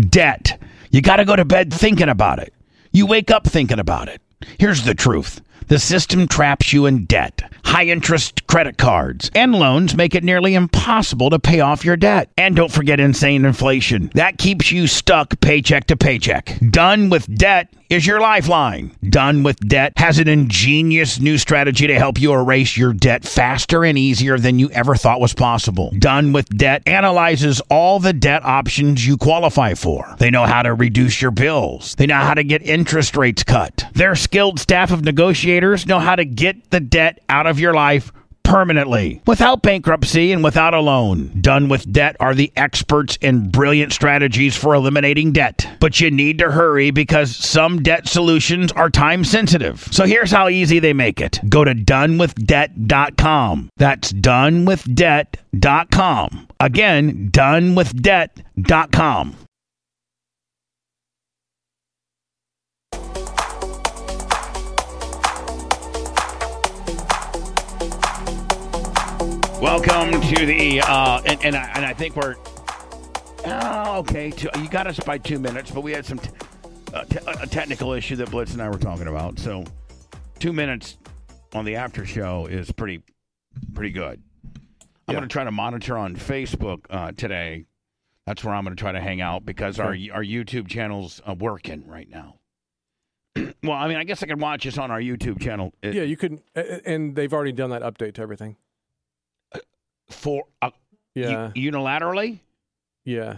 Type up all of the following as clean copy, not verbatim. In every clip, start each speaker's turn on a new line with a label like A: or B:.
A: Debt. You got to go to bed thinking about it. You wake up thinking about it. Here's the truth. The system traps you in debt. High-interest credit cards and loans make it nearly impossible to pay off your debt. And don't forget insane inflation. That keeps you stuck paycheck to paycheck. Done with Debt is your lifeline. Done with Debt has an ingenious new strategy to help you erase your debt faster and easier than you ever thought was possible. Done with Debt analyzes all the debt options you qualify for. They know how to reduce your bills. They know how to get interest rates cut. Their skilled staff of negotiators know how to get the debt out of your life permanently, without bankruptcy and without a loan. Done with Debt are the experts in brilliant strategies for eliminating debt. But you need to hurry because some debt solutions are time sensitive. So here's how easy they make it. Go to donewithdebt.com. That's donewithdebt.com. Again, donewithdebt.com. Welcome to the, and I think we're, okay, you got us by 2 minutes, but we had some a technical issue that Blitz and I were talking about, so 2 minutes on the after show is pretty good. I'm going to try to monitor on Facebook today. That's where I'm going to try to hang out because our YouTube channel's working right now. Well, I mean, I guess I can watch this on our YouTube channel.
B: Yeah, you could, and they've already done that update to everything.
A: For unilaterally?
B: Yeah.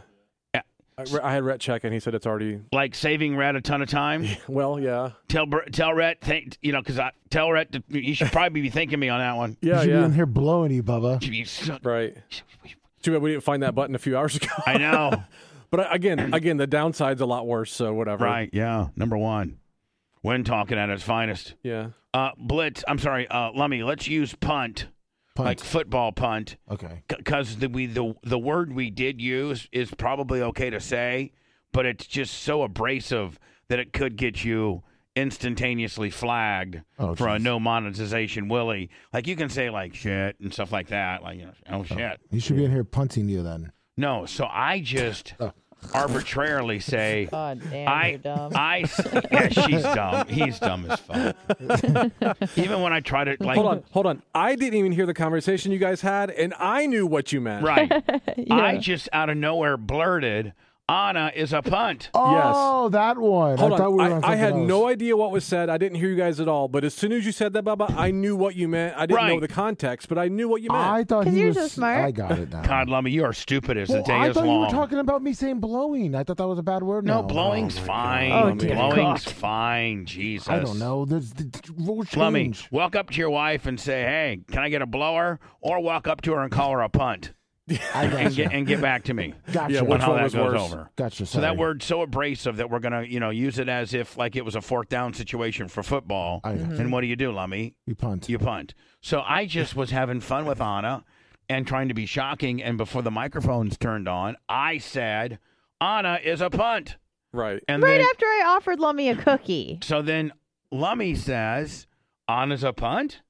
B: I had Rhett check, and he said it's already...
A: Like saving Rhett a ton of time?
B: Well, yeah.
A: Tell Rhett, because tell Rhett, he should probably be thanking me on that one.
C: Yeah, you should be in here blowing you, Bubba.
B: Right. Too bad we didn't find that button a few hours ago.
A: I know.
B: But again, the downside's a lot worse, so whatever.
A: Right, yeah. Number one. When talking at its finest.
B: Yeah.
A: Blitz, I'm sorry, Lummy, let's use punt. Like football punt.
C: Okay.
A: Because the word we did use is probably okay to say, but it's just so abrasive that it could get you instantaneously flagged for a no monetization willy. Like you can say like shit and stuff like that. Like, shit.
C: You should be in here punting you then.
A: No, so I just arbitrarily say,
D: God damn, you're dumb.
A: Yeah, she's dumb. He's dumb as fuck. Even when I try to
B: hold on. I didn't even hear the conversation you guys had, and I knew what you meant.
A: Right.
D: Yeah.
A: I just out of nowhere blurted, Anna is a punt.
C: Oh, yes. That one.
B: Hold
C: I thought we were on
B: I had
C: else.
B: no idea what was said. I didn't hear you guys at all. But as soon as you said that, Bubba, I knew what you meant. I didn't know the context, but I knew what you meant.
C: I thought he
D: you're
C: was
D: so smart.
C: I got it now.
A: God, Lummy, you are stupid as the day
C: I
A: is
C: thought
A: long.
C: you were talking about me saying blowing. I thought that was a bad word.
A: No,
C: now.
A: blowing's fine.
D: Oh, dear
A: blowing's
D: God.
A: fine. Jesus.
C: I don't know. The rules change.
A: Lummy, walk up to your wife and say, hey, can I get a blower? Or walk up to her and call her a punt. and get back to me.
C: Gotcha.
B: Yeah,
A: on
B: which
A: how
B: one
A: that
B: was
A: goes
B: worse?
A: over.
C: Gotcha.
A: So that word's so abrasive that we're gonna, use it as if like it was a fourth down situation for football. And what do, Lummy?
C: You punt.
A: You punt. So I just was having fun with Anna and trying to be shocking. And before the microphones turned on, I said, Anna is a punt.
B: Right.
A: And
D: Right
A: then,
D: after I offered Lummy a cookie.
A: So then Lummy says, Anna's a punt?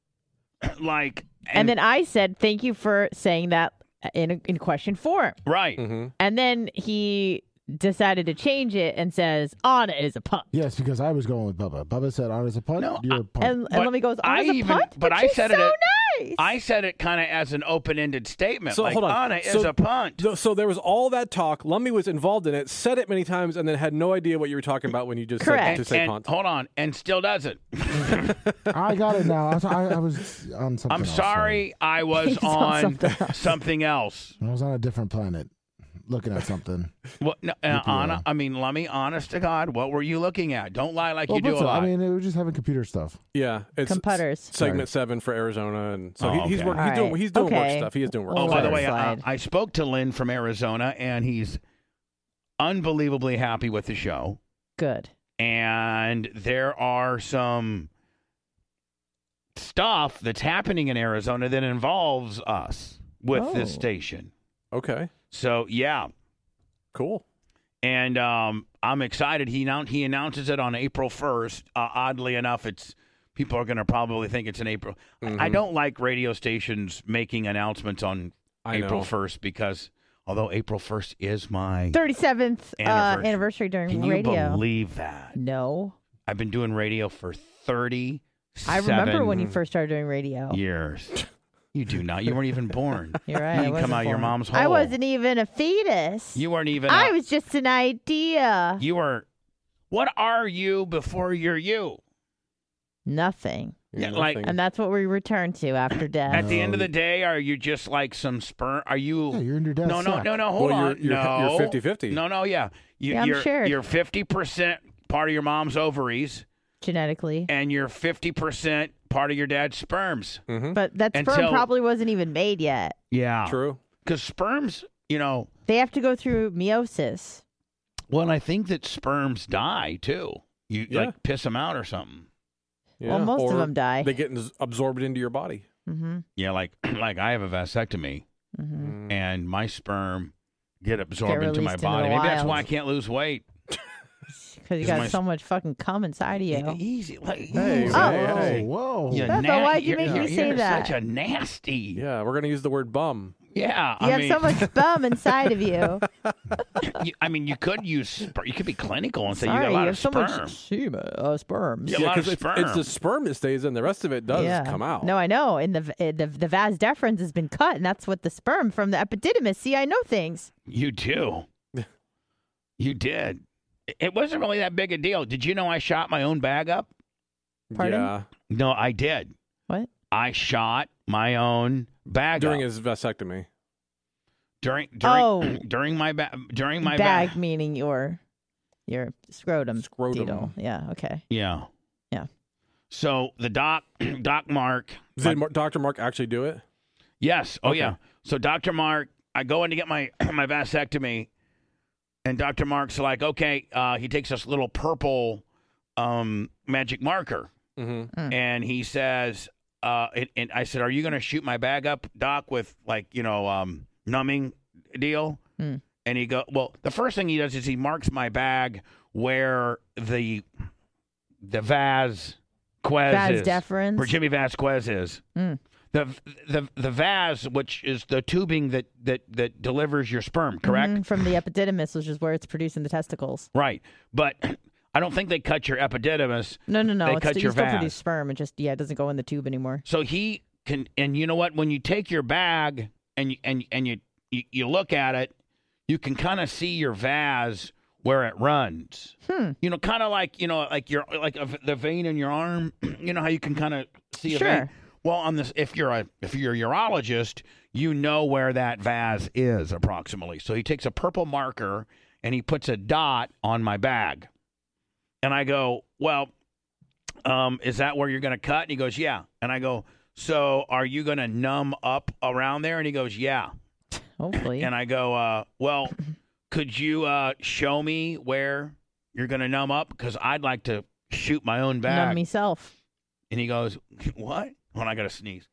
D: And then I said, thank you for saying that in question form.
A: Right.
B: Mm-hmm.
D: And then he decided to change it and says, Anna is a punt.
C: Yes, because I was going with Bubba. Bubba said Anna's a punt.
A: No,
C: You're a punt.
D: And Lummy goes, Anna's a punt?
A: But I
D: she's
A: said
D: so
A: it.
D: nice.
A: I said it kind of as an open-ended statement.
B: So
A: like,
B: hold on.
A: Anna is a punt.
B: So there was all that talk. Lummy was involved in it, said it many times, and then had no idea what you were talking about when you just
D: Correct.
B: said to say
A: and
B: punt.
A: hold on, and still doesn't.
C: I got it now. I was on something
A: I'm
C: else,
A: sorry, I was
D: He's on
A: on something else.
C: I was on a different planet looking at something.
A: What, no, Anna, Lummy, honest to God, what were you looking at? Don't lie like you do a
C: but
A: lot.
C: I mean, it was just having computer stuff.
B: Yeah, it's
D: Computers.
B: segment 7 for Arizona, and so he's
A: okay.
B: working. He's doing work
D: Okay.
B: stuff. He is doing work.
A: Oh,
B: stuff.
A: by the way,
D: Slide.
A: I spoke to Lynn from Arizona, and he's unbelievably happy with the show.
D: Good.
A: And there are some stuff that's happening in Arizona that involves us with this station.
B: Okay,
A: So, yeah.
B: cool.
A: And I'm excited. He announces it on April 1st. Oddly enough, people are going to probably think it's in April. I don't like radio stations making announcements on April 1st because Although April 1st is my
D: 37th anniversary during
A: Can you
D: radio.
A: believe that?
D: No.
A: I've been doing radio for 37
D: I remember when you first started doing radio.
A: years. You do not. You weren't even born.
D: You're right.
A: You
D: I
A: didn't come
D: wasn't
A: out of your
D: born.
A: mom's hole.
D: I wasn't even a fetus.
A: You weren't even.
D: I was just an idea.
A: You were. What are you before you're you?
D: Nothing.
A: Yeah,
B: Nothing.
A: like
D: And that's what we return to after death.
A: at the end of the day, are you just like some sperm? Are you?
C: Yeah, you're in your dad's
A: No.
C: sack.
A: Hold on.
B: You're 50-50.
A: No. Yeah.
D: Yeah, I'm shared.
A: You're 50% part of your mom's ovaries,
D: Genetically.
A: and you're 50% part of your dad's sperms.
D: But that sperm
A: Until-
D: probably wasn't even made yet.
A: Yeah.
B: True.
A: Because sperms,
D: They have to go through meiosis.
A: well, and I think that sperms die too. You
B: Yeah.
A: like piss them out or something.
B: Yeah.
D: Well, most of
B: Or
D: them die.
B: They get absorbed into your body.
D: Mm-hmm.
A: Yeah, like I have a vasectomy,
D: Mm-hmm.
A: and my sperm get absorbed into my
D: released into
A: body.
D: the
A: Maybe that's why I
D: wild.
A: can't lose weight.
D: Because you
A: Is
D: got
A: my-
D: so much fucking cum inside of you.
A: Easy, like,
B: Hey,
A: easy.
B: hey,
C: Whoa.
A: You
D: Bethel, why'd you make me say
A: you're
D: that?
A: Such a nasty.
B: Yeah, we're gonna use the word bum.
A: Yeah,
D: You have so much bum inside of you.
A: you could use. You could be clinical and say
D: Sorry,
A: you got a lot
D: you
A: of
D: have so
A: sperm.
D: much sperms.
A: Yeah, a lot of
B: 'cause
A: sperm.
B: it's the sperm that stays in. The rest of it does come out.
D: No, I know. And the vas deferens has been cut, and that's what the sperm from the epididymis. See, I know things.
A: You do. You did. It wasn't really that big a deal. Did you know I shot my own bag up?
D: Pardon?
B: Yeah,
A: No, I did.
D: What?
A: I shot my own bag
B: during
A: up.
B: his vasectomy.
A: during
D: Oh.
A: during my
D: Bag meaning your scrotum.
B: Scrotum.
D: Deedle. Yeah. Okay.
A: Yeah.
D: Yeah.
A: So the Doc Mark.
B: Did Dr. Mark actually do it?
A: Yes. Oh
B: Okay.
A: yeah. So Dr. Mark, I go in to get my my vasectomy, and Dr. Mark's like, okay, he takes this little purple magic marker,
B: Mm-hmm.
A: and he says, and I said, are you going to shoot my bag up, Doc, with like numbing deal?
D: Mm.
A: And he go, well, the first thing he does is he marks my bag where the Vasquez
D: Vas
A: is,
D: deferens.
A: where Jimmy Vasquez is.
D: Mm.
A: The vas, which is the tubing that delivers your sperm, correct?
D: Mhm, from the epididymis, which is where it's producing the testicles.
A: Right. But I don't think they cut your epididymis.
D: No.
A: They cut
D: You
A: your
D: still
A: vas.
D: produce sperm. It just it doesn't go in the tube anymore.
A: So he can, and you know what? When you take your bag and you look at it, you can kind of see your vas where it runs. Kind of like the vein in your arm. You know how you can kind of see a
D: Sure.
A: vein. Well, on this, if you're a urologist, you know where that vas is approximately. So he takes a purple marker and he puts a dot on my bag, and I go, well, is that where you're going to cut? And he goes, yeah. And I go, so are you going to numb up around there? And he goes, yeah.
D: Hopefully.
A: And I go, well, could you show me where you're going to numb up? Because I'd like to shoot my own bag.
D: Numb myself.
A: And he goes, what? When I got to sneeze.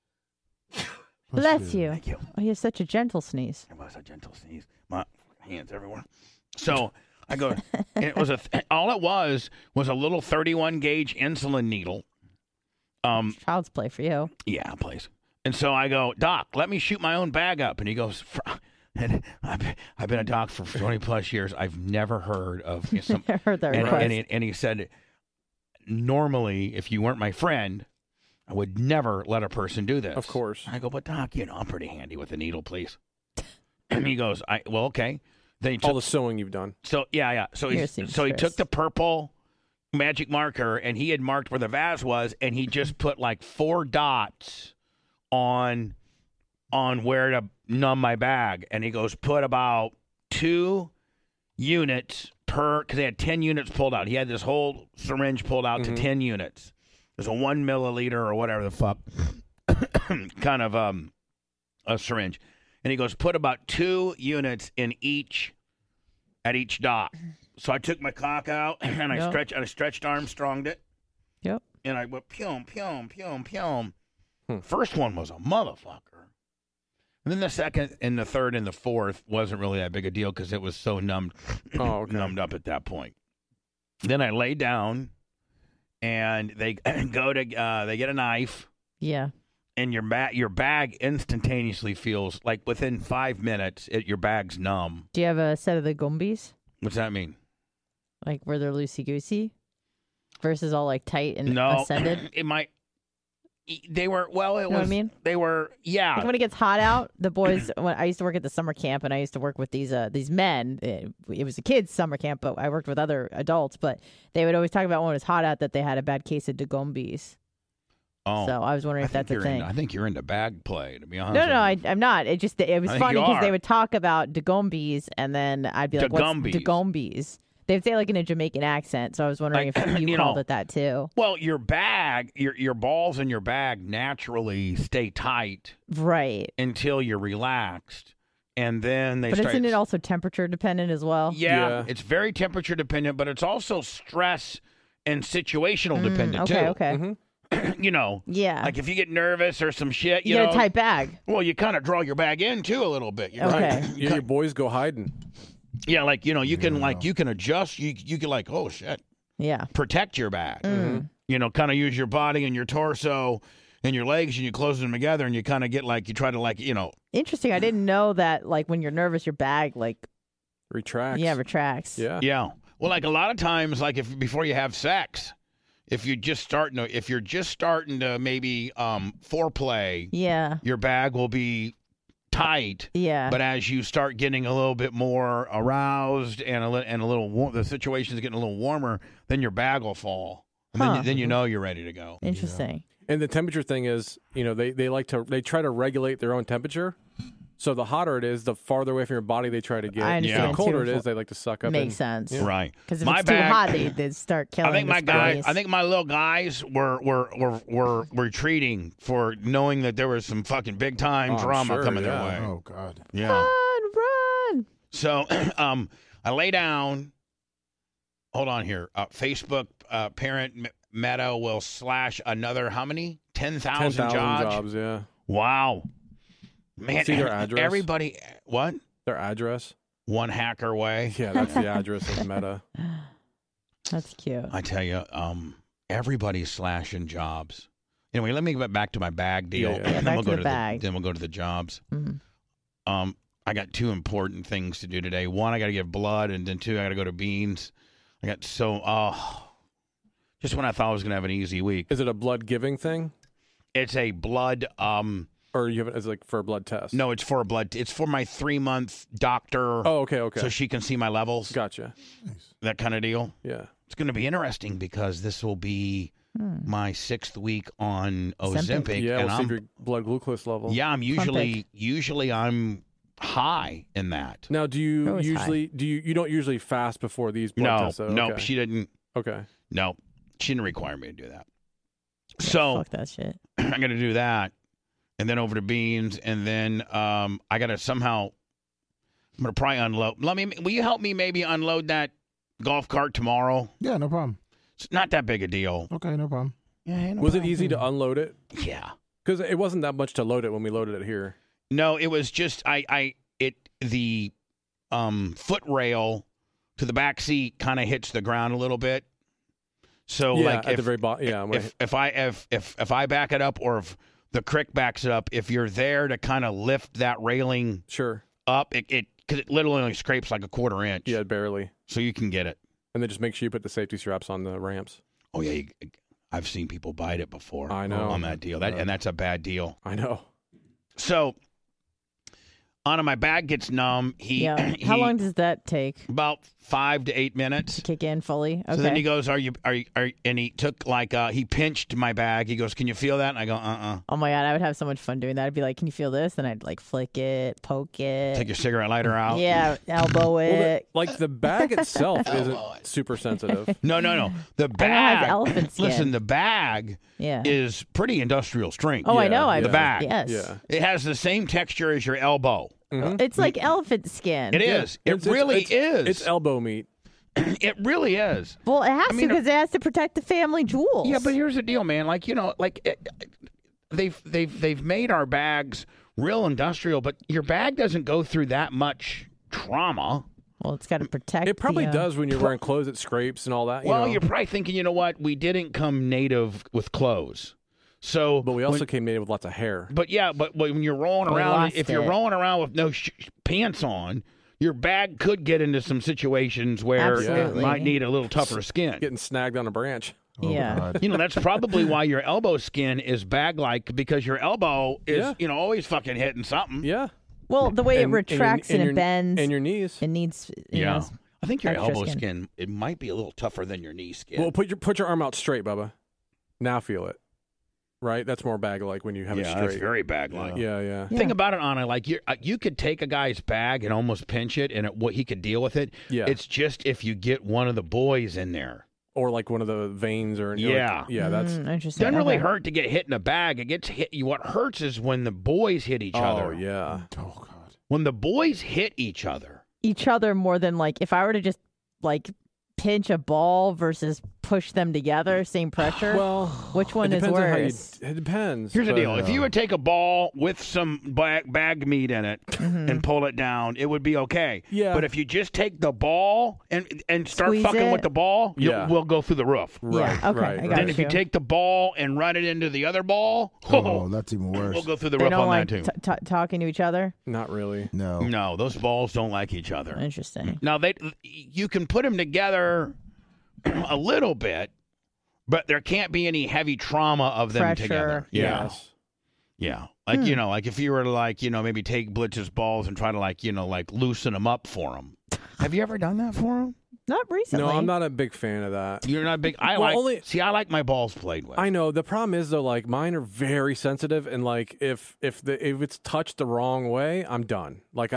D: Bless you.
A: Thank you.
D: Oh, you have such a gentle sneeze.
A: It was a gentle sneeze. My hands everywhere. So I go, and it was all it was a little 31 gauge insulin needle.
D: Child's play for you.
A: Yeah, please. And so I go, Doc, let me shoot my own bag up. And he goes, and I've been a doc for 20 plus years. I've never heard of some.
D: I heard that request.
A: and he said, normally, if you weren't my friend, I would never let a person do this.
B: Of course.
A: I go, but Doc, I'm pretty handy with a needle, please. And he goes, well, okay. Then he
B: All
A: took,
B: the sewing you've done.
A: so yeah. So
D: You're a
A: he
D: seamstress.
A: took the purple magic marker and he had marked where the vas was, and he just put like 4 dots on where to numb my bag. And he goes, put about 2 units per, because they had 10 units pulled out. He had this whole syringe pulled out to 10 units. There's a 1 milliliter or whatever the fuck kind of a syringe. And he goes, put about 2 units in at each dot. So I took my cock out and I stretched Armstronged it.
D: Yep.
A: And I went pyom, pyom, pyom, pyom. First one was a motherfucker. And then the second and the third and the fourth wasn't really that big a deal because it was so numbed up at that point. Then I lay down and they they get a knife.
D: Yeah.
A: and your bag instantaneously feels like within 5 minutes, your bag's numb.
D: Do you have a set of the Gumbies?
A: What's that mean?
D: Like where they're loosey-goosey versus all like tight and
A: No,
D: ascended?
A: it might. They were, well, it
D: You know
A: was,
D: what I mean?
A: They were, yeah.
D: Like when it gets hot out, the boys, when I used to work at the summer camp and I used to work with these men, it was a kids' summer camp, but I worked with other adults, but they would always talk about when it was hot out that they had a bad case of Dagombies.
A: Oh,
D: so I was wondering if that's a thing.
A: I think you're into bag play, to be honest.
D: No, I'm not. It was funny because they would talk about Dagombies and then I'd be like, what's Dagombies? They'd say like in a Jamaican accent, so I was wondering if you called it that too.
A: Well, your bag, your balls in your bag naturally stay tight,
D: right,
A: until you're relaxed, and then they.
D: But isn't it also temperature dependent as well?
A: Yeah, it's very temperature dependent, but it's also stress and situational dependent too.
D: Okay.
A: Mm-hmm. You know,
D: yeah.
A: Like if you get nervous or some shit, you
D: get
A: know,
D: a tight bag.
A: Well, you kind of draw your bag in too a little bit.
D: Okay.
B: Right? Your boys go hiding.
A: Yeah, like you can you can adjust. You can like, oh shit.
D: Yeah.
A: Protect your bag. Mm-hmm. You know, kind of use your body and your torso and your legs, and you close them together, and you kind of get like you try to like
D: Interesting. I didn't know that. Like when you're nervous, your bag like
B: retracts.
D: Yeah, retracts.
B: Yeah.
A: Yeah. Well, like a lot of times, like before you have sex, if you're just starting to maybe foreplay, your bag will be tight.
D: Yeah.
A: But as you start getting a little bit more aroused and a little the situation's getting a little warmer, then your bag will fall. And then you know you're ready to go.
D: Interesting.
B: Yeah. And the temperature thing is, they try to regulate their own temperature. So the hotter it is, the farther away from your body they try to get.
D: I understand.
B: The colder it is, they like to suck up.
D: Makes sense.
B: Yeah.
A: Right.
D: Because if it's too hot, they start killing.
A: I think my little guys were retreating for knowing that there was some fucking big time drama coming their way.
C: Oh God.
A: Yeah.
D: Run.
A: So I lay down. Hold on here. Facebook parent Meta will slash another how many? 10,000 jobs.
B: Yeah.
A: Wow. Man,
B: see their address.
A: Everybody, what?
B: Their address.
A: One hacker away.
B: Yeah, that's the address of Meta.
D: That's cute.
A: I tell you, everybody's slashing jobs. Anyway, let me get back to my bag deal.
D: Yeah,
A: then
D: we'll go to the bag.
A: Then we'll go to the jobs.
D: Mm-hmm.
A: I got two important things to do today. One, I got to give blood, and then two, I got to go to Beans. I got just when I thought I was going to have an easy week.
B: Is it a blood giving thing?
A: It's a blood.
B: Or you have it as like for a blood test?
A: No, it's for a blood. It's for my 3-month doctor.
B: Oh, okay.
A: So she can see my levels.
B: Gotcha.
A: That kind of deal.
B: Yeah.
A: It's going to be interesting because this will be my 6th week on Ozempic.
B: Yeah,
A: and
B: we'll see your blood glucose level.
A: Yeah, I'm usually I'm high in that.
B: Now, do you don't usually fast before these blood tests?
A: No, okay. She didn't.
B: Okay.
A: No, she didn't require me to do that. So
D: fuck that shit.
A: I'm going to do that, and then over to Beans, and then I got to somehow. I'm going to probably unload. Will you help me maybe unload that golf cart tomorrow?
C: Yeah, no problem.
A: It's not that big a deal.
C: Okay, no problem.
A: Yeah,
B: was it easy to unload it?
A: Yeah,
B: because it wasn't that much to load it when we loaded it here.
A: No, it was just the foot rail to the back seat kind of hits the ground a little bit. So like
B: at the very bottom,
A: if I back it up, or if the crick backs it up, if you're there to kind of lift that railing up, because it literally only scrapes like a 1/4 inch.
B: Yeah, barely.
A: So you can get it.
B: And then just make sure you put the safety straps on the ramps.
A: Oh yeah, I've seen people bite it before.
B: I know
A: on that deal. And that's a bad deal.
B: I know.
A: So. Anna, my bag gets numb.
D: How long does that take?
A: About 5 to 8 minutes
D: to kick in fully. Okay.
A: So then he goes, "Are you?" And he took he pinched my bag. He goes, "Can you feel that?" And I go,
D: Oh my God, I would have so much fun doing that. I'd be like, "Can you feel this?" Then I'd like flick it, poke it,
A: take your cigarette lighter out.
D: Yeah, elbow it.
B: Like the bag itself isn't super sensitive.
A: No. The bag.
D: It has elephant skin.
A: Listen, the bag. is pretty industrial strength.
D: Oh, I know.
A: The bag.
D: Yes.
B: Yeah.
A: It has the same texture as your elbow.
B: Mm-hmm.
D: It's like elephant skin.
A: It is. It really is.
B: It's elbow meat.
A: It really is.
D: Well, it has to because it has to protect the family jewels.
A: Yeah, but here's the deal, man. They've made our bags real industrial, but your bag doesn't go through that much trauma.
D: Well, it's got to protect.
B: It probably does when you're wearing clothes. It scrapes and all that.
A: You're probably thinking, you know what? We didn't come native with clothes. So,
B: But we also came made with lots of hair.
A: but when you're rolling
D: We
A: around,
D: lost
A: if you're
D: it.
A: rolling around with no pants on, your bag could get into some situations where it
D: Absolutely.
A: might need a little tougher skin.
B: Getting snagged on a branch.
C: Oh,
D: Yeah.
C: God.
A: You know, that's probably why your elbow skin is bag-like, because your elbow is,
B: Yeah.
A: you know, always fucking hitting something.
B: Yeah.
D: Well, the way it
B: And-
D: retracts and,
B: your,
D: it bends,
B: And your knees.
D: it needs. You
A: Yeah.
D: know,
A: I think your
D: extra
A: elbow
D: skin.
A: skin, it might be a little tougher than your knee skin.
B: Well, put your arm out straight, Bubba. Now feel it. Right? That's more bag-like when you have it
A: yeah,
B: straight.
A: that's very bag-like.
B: Yeah, yeah.
D: Yeah.
A: Think about it, Anna. Like you could take a guy's bag and almost pinch it, and what he could deal with it.
B: Yeah.
A: It's just if you get one of the boys in there,
B: Or like one of the veins or
A: Yeah.
B: yeah, that's
D: interesting.
A: doesn't really
D: Okay.
A: hurt to get hit in a bag. It gets hit. What hurts is when the boys hit each
B: oh
A: other.
B: yeah.
C: Oh, God.
A: When the boys hit each other.
D: Each other more than like if I were to just like pinch a ball versus push them together, same pressure.
B: Well,
D: which one
B: it
D: is
B: depends on how you,
D: worse?
B: it depends.
A: Here's the
B: but-
A: deal: if you would take a ball with some bag meat in it and pull it down, it would be okay.
B: Yeah.
A: But if you just take the ball and start
D: Squeeze
A: fucking
D: it.
A: with the ball,
B: Yeah.
A: we'll go through the roof.
B: Right.
D: Yeah, okay,
B: right,
D: I
B: right.
D: got
A: Then if you
D: you.
A: take the ball and run it into the other ball,
C: Oh, that's even worse.
A: we'll go through the
D: They
A: roof
D: don't
A: on
D: like
A: that too.
D: talking to each other.
B: Not really.
C: No.
A: No, those balls don't like each other.
D: Interesting.
A: Now you can put them together a little bit, but there can't be any heavy trauma of them
D: Pressure.
A: together. Yeah,
B: Yes.
A: yeah. Like you know, like if you were to like maybe take Blitz's balls and try to like loosen them up for him. Have you ever done that for him?
D: Not recently.
B: No, I'm not a big fan of that.
A: You're not big. I
B: Well,
A: I like my balls played with.
B: I know the problem is though, like mine are very sensitive, and like if it's touched the wrong way, I'm done. Like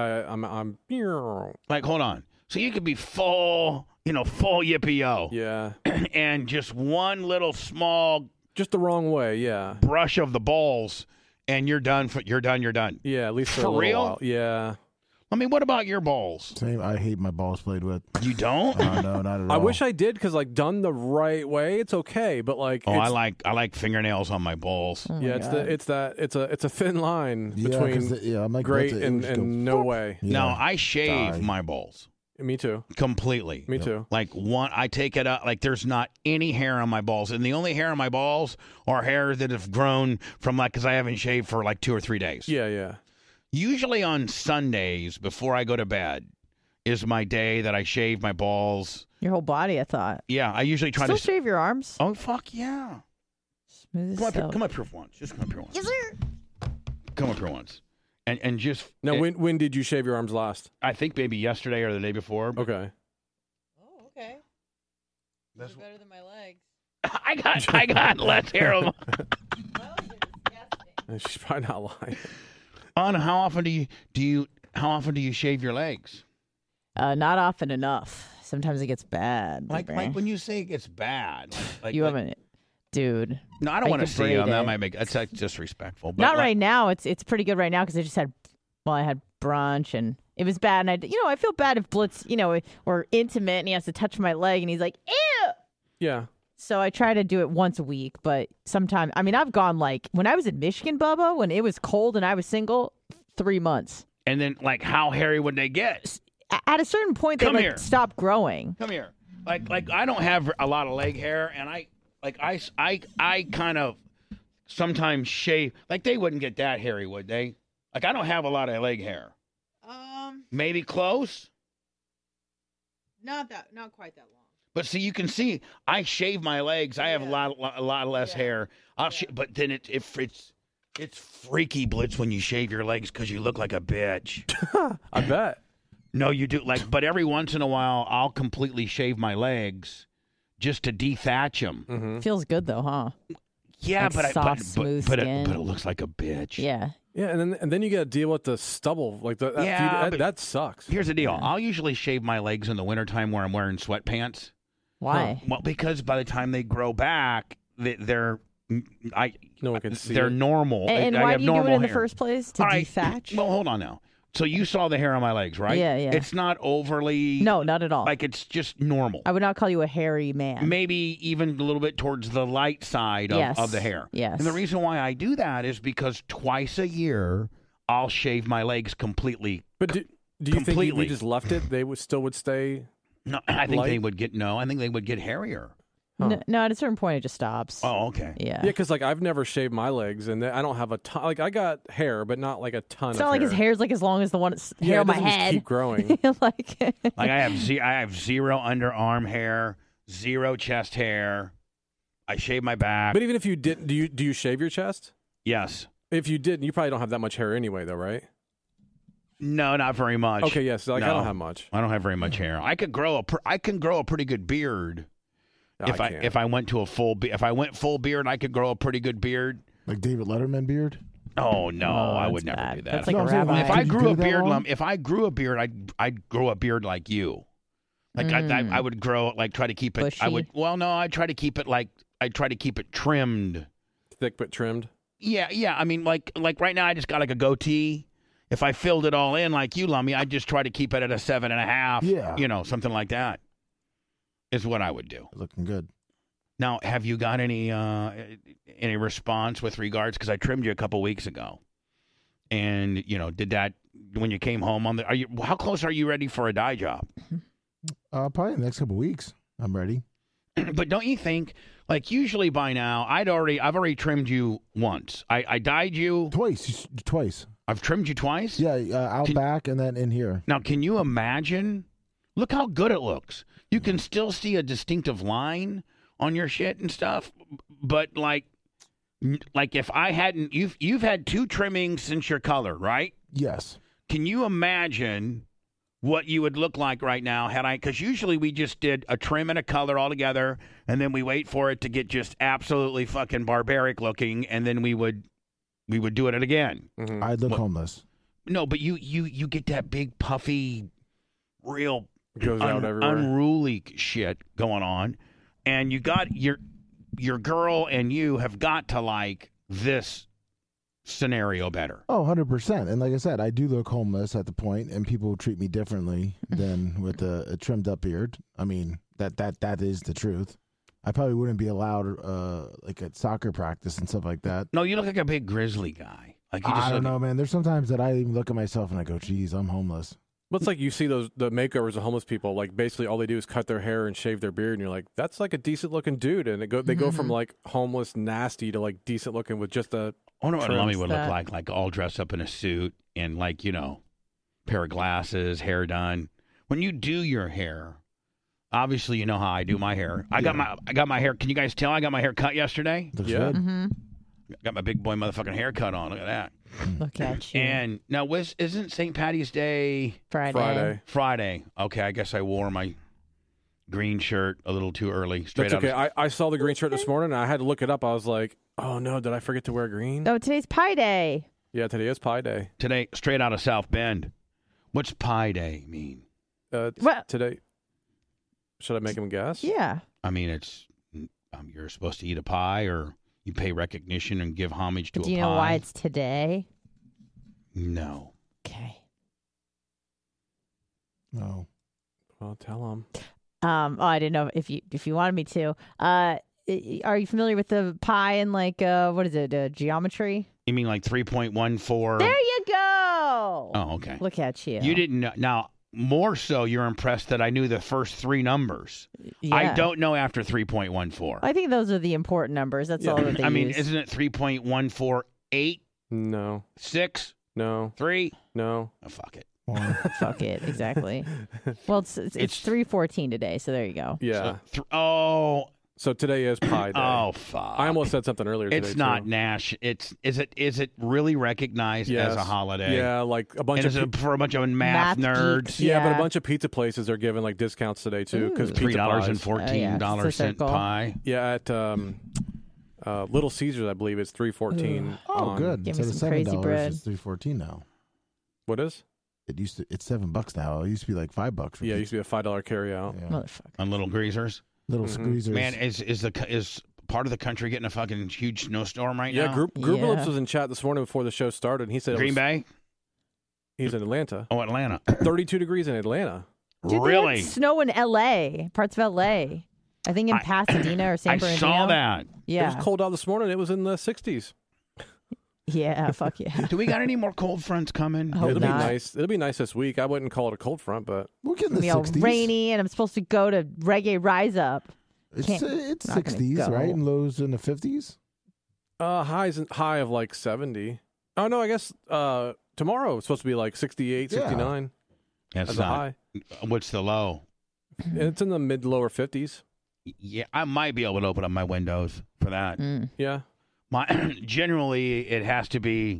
B: I'm
A: Like, hold on. So you could be full yippee-yo,
B: yeah,
A: and just one little small
B: just the wrong way. Yeah,
A: brush of the balls, and you're done. You're done.
B: yeah. At least for,
A: For
B: a little
A: real?
B: while. Yeah.
A: I mean, what about your balls?
C: Same. I hate my balls played with.
A: You don't?
C: No, not at all.
B: I wish I did because like done the right way, it's okay. But like,
A: Oh,
B: it's,
A: I like fingernails on my balls.
D: Oh my
B: yeah,
D: God.
B: it's a thin line
C: Yeah,
B: between
C: 'cause I'm like,
B: great
C: that's it. It
B: and,
C: was just
B: and
C: go-
B: no way.
C: Yeah.
A: Now I shave
C: Die.
A: my balls
B: Me too.
A: completely.
B: Me too.
A: Like I take it out. Like there's not any hair on my balls, and the only hair on my balls are hairs that have grown from because I haven't shaved for like 2 or 3 days.
B: Yeah, yeah.
A: Usually on Sundays before I go to bed is my day that I shave my balls.
D: Your whole body, I thought.
A: Yeah, I usually try
D: Still
A: to.
D: shave your arms.
A: Oh fuck yeah!
D: Smooth
A: Come
D: as
A: up, here,
D: silk.
A: come up here for once. Just come up here once. Yes, sir. Come up here once, and just.
B: Now, when did you shave your arms last?
A: I think maybe yesterday or the day before.
B: Okay.
D: Oh, okay.
A: That's
D: better than my legs.
A: I got less hair on.
B: She's probably not lying.
A: Anna, how often do you shave your legs?
D: Not often enough. Sometimes it gets bad.
A: Like
D: Big Brain.
A: when you say it gets bad, like
D: you
A: like-
D: haven't, dude.
A: No, I don't
D: I
A: want to
D: could
A: see
D: braid
A: them. That
D: it.
A: might make that's disrespectful. But
D: Not
A: like-
D: right now. It's pretty good right now because I just had I had brunch and it was bad. And I feel bad if Blitz we're intimate and he has to touch my leg and he's like ew.
B: Yeah.
D: So I try to do it once a week, but sometimes I've gone like when I was in Michigan, Bubba, when it was cold and I was single, 3 months.
A: And then like how hairy would they get?
D: At a certain point, they
A: Come here.
D: stop growing.
A: Come here. Like I don't have a lot of leg hair, and I kind of sometimes shave. Like they wouldn't get that hairy, would they? Like I don't have a lot of leg hair. Maybe close.
D: Not quite that long.
A: But see, you can see I shave my legs. I have a lot less hair. But then it's freaky, Blitz, when you shave your legs because you look like a bitch.
B: I bet.
A: No, you do. But every once in a while, I'll completely shave my legs just to dethatch them.
B: Mm-hmm.
D: Feels good though, huh?
A: Yeah,
D: Like soft, smooth
A: but
D: skin.
A: it looks like a bitch.
D: Yeah.
B: Yeah, and then you got to deal with the stubble, like that sucks.
A: Here's the deal. I'll usually shave my legs in the wintertime where I'm wearing sweatpants.
D: Why?
A: Well, because by the time they grow back, they're
B: No one can see.
A: they're
B: it.
A: normal.
D: And
A: I
D: why
A: have
D: do you do it
A: normal
D: in the
A: hair.
D: first place? To
A: All right.
D: dethatch?
A: Well, hold on now. So you saw the hair on my legs, right?
D: Yeah, yeah.
A: It's not overly.
D: No, not at all.
A: Like it's just normal.
D: I would not call you a hairy man.
A: Maybe even a little bit towards the light side of,
D: Yes.
A: of the hair.
D: Yes.
A: And the reason why I do that is because twice a year I'll shave my legs completely.
B: But do you think if
A: Completely.
B: we just left it, they would stay?
A: No, I think they
B: Light?
A: would get I think they would get hairier.
B: Huh.
D: No, at a certain point it just stops.
A: Oh, okay.
D: Yeah.
B: Yeah, because like I've never shaved my legs, and I don't have a ton. Like I got hair, but not like a ton.
D: It's
B: of
D: not like his hair's like as long as the one hair
B: it
D: on my
B: doesn't just
D: head.
B: keep growing.
D: Like
A: Like I have zero underarm hair, zero chest hair. I shave my back.
B: But even if you didn't, do you shave your chest?
A: Yes.
B: If you didn't, you probably don't have that much hair anyway, though, right?
A: No, not very much.
B: Okay, yes. Like I
A: No.
B: don't have much.
A: I don't have very much hair. I can grow a pretty good beard.
B: No,
A: if
B: can't.
A: I went to a if I went full beard, I could grow a pretty good beard.
C: Like David Letterman beard.
A: Oh no, I
D: that's
A: would never
D: bad.
A: do that.
D: That's like
C: No,
D: a
C: I'm saying,
D: rabbi.
A: if I
C: Could you
A: grew
C: do
A: a
C: that
A: beard,
C: long?
A: if I grew a beard, I'd grow a beard like you. Like I would grow like try to keep it.
D: Bushy?
A: I'd try to keep it like I'd try to keep it trimmed.
B: Thick but trimmed.
A: Yeah. I mean, like right now, I just got like a goatee. If I filled it all in like you, Lummy, I'd just try to keep it at a 7.5.
C: Yeah.
A: You know, something like that is what I would do.
C: Looking good.
A: Now, have you got any response with regards? Because I trimmed you a couple weeks ago, and did that when you came home on the? How close are you ready for a dye job?
C: Probably in the next couple weeks. I'm ready.
A: But don't you think, like usually by now, I've already trimmed you once. I dyed you
C: Twice.
A: I've trimmed you twice.
C: Yeah, out back and then in here.
A: Now, can you imagine? Look how good it looks. You can still see a distinctive line on your shit and stuff. But like if I hadn't, you've had 2 trimmings since your color, right?
C: Yes.
A: Can you imagine what you would look like right now had I? Because usually we just did a trim and a color all together, and then we wait for it to get just absolutely fucking barbaric looking, and then we would do it again.
B: Mm-hmm.
C: I'd look homeless.
A: No, but you get that big puffy, real
B: Goes out everywhere.
A: unruly shit going on, and you got your girl and you have got to like this scenario better.
C: Oh, 100%. And like I said, I do look homeless at the point, and people treat me differently than with a trimmed up beard. I mean, that is the truth. I probably wouldn't be allowed like at soccer practice and stuff like that.
A: No, you look like a big grizzly guy. Like you just
C: I don't
A: look-
C: know, man. There's sometimes that I even look at myself and I go, geez, I'm homeless.
B: But it's like you see the makeovers of homeless people. Like basically all they do is cut their hair and shave their beard, and you're like, that's like a decent looking dude. And they go from like homeless nasty to like decent looking with just a.
A: I wonder what
B: trims
A: Lummy would look
D: that.
A: like all dressed up in a suit and like, pair of glasses, hair done. When you do your hair, obviously you know how I do my hair. I got my hair. Can you guys tell I got my hair cut yesterday?
C: Looks
B: Yeah.
C: good.
D: Mm-hmm.
A: Got my big boy motherfucking haircut on. Look at that.
D: Look at you.
A: And now isn't St. Patty's Day
B: Friday.
A: Friday? Okay, I guess I wore my green shirt a little too early. Straight
B: That's
A: out
B: okay.
A: of-
B: I saw the green shirt this morning, and I had to look it up. I was like, oh no, did I forget to wear green?
D: Oh, today's Pie Day.
B: Yeah, today is Pie Day.
A: today, straight out of South Bend. What's Pie Day mean?
D: What?
B: Today. Should I make him guess?
D: Yeah.
A: I mean, it's you're supposed to eat a pie, or you pay recognition and give homage to
D: Do
A: a
D: you
A: pie.
D: know why it's today?
A: No.
D: Okay.
C: No.
B: Well, tell him.
D: I didn't know if you wanted me to. Are you familiar with the pi and like what is it? Geometry?
A: You mean like 3.14?
D: There you go.
A: Oh, okay.
D: Look at you.
A: You didn't know. Now, more so, you're impressed that I knew the first 3 numbers.
D: Yeah.
A: I don't know after 3.14.
D: I think those are the important numbers. That's all that they
A: I mean,
D: use.
A: isn't it 3.148,
B: No.
A: 6,
B: No.
A: 3?
B: No.
A: Oh, fuck it.
D: Fuck it, exactly. Well, it's 3:14 today, so there you go.
B: Yeah.
A: So,
B: So today is Pie Day.
A: oh, fuck.
B: I almost said something earlier today.
A: It's not
B: too.
A: Nash. Is it really recognized as a
B: Yes.
A: holiday?
B: Yeah, like a bunch
A: And
B: of
A: is it for a bunch of math
D: Math
A: nerds?
D: geeks.
B: Yeah, but
D: Yeah.
B: a bunch of pizza places are giving like discounts today too because
A: $3.14
D: It's a circle.
A: pie.
B: Yeah, at Little Caesars, I believe it's $3.14.
C: Oh,
B: on-
C: good.
D: Give me
C: Instead of
D: some crazy
C: $7,
D: bread.
C: it's $3.14 now.
B: What is?
C: It's $7 now. It used to be like $5. For
B: Yeah, it used to be a $5 carryout.
C: yeah.
D: Motherfucker.
A: On little greasers.
C: Little
B: Mhm.
C: squeezers.
A: Man, is part of the country getting a fucking huge snowstorm right
B: Yeah,
A: now?
B: Group
D: Yeah.
B: Lips was in chat this morning before the show started. And he said
A: Green Bay?
B: he's in Atlanta.
A: Oh, Atlanta.
B: 32 degrees in Atlanta.
D: Dude, they
A: Really?
D: had snow in L.A., parts of L.A. I think in Pasadena or San
A: I
D: Bernardino.
A: saw that.
B: It
D: Yeah.
B: was cold out this morning. It was in the 60s.
D: Yeah, fuck yeah.
A: Do we got any more cold fronts coming?
D: Hope
B: It'll be
D: not.
B: nice. It'll be nice this week. I wouldn't call it a cold front, but
C: We'll get in
D: It's
C: the
D: gonna be all
C: 60s.
D: rainy, and I'm supposed to go to Reggae Rise Up.
C: It's
D: Can't-
C: it's
D: not gonna
C: 60s,
D: go.
C: right? And lows in the 50s.
B: High of like 70. Oh no, I guess tomorrow it's supposed to be like 68,
C: Yeah.
B: 69
A: That's
B: as a
A: not.
B: high.
A: What's the low?
B: And it's in the mid lower 50s.
A: Yeah, I might be able to open up my windows for that.
B: Yeah.
A: Generally, it has to be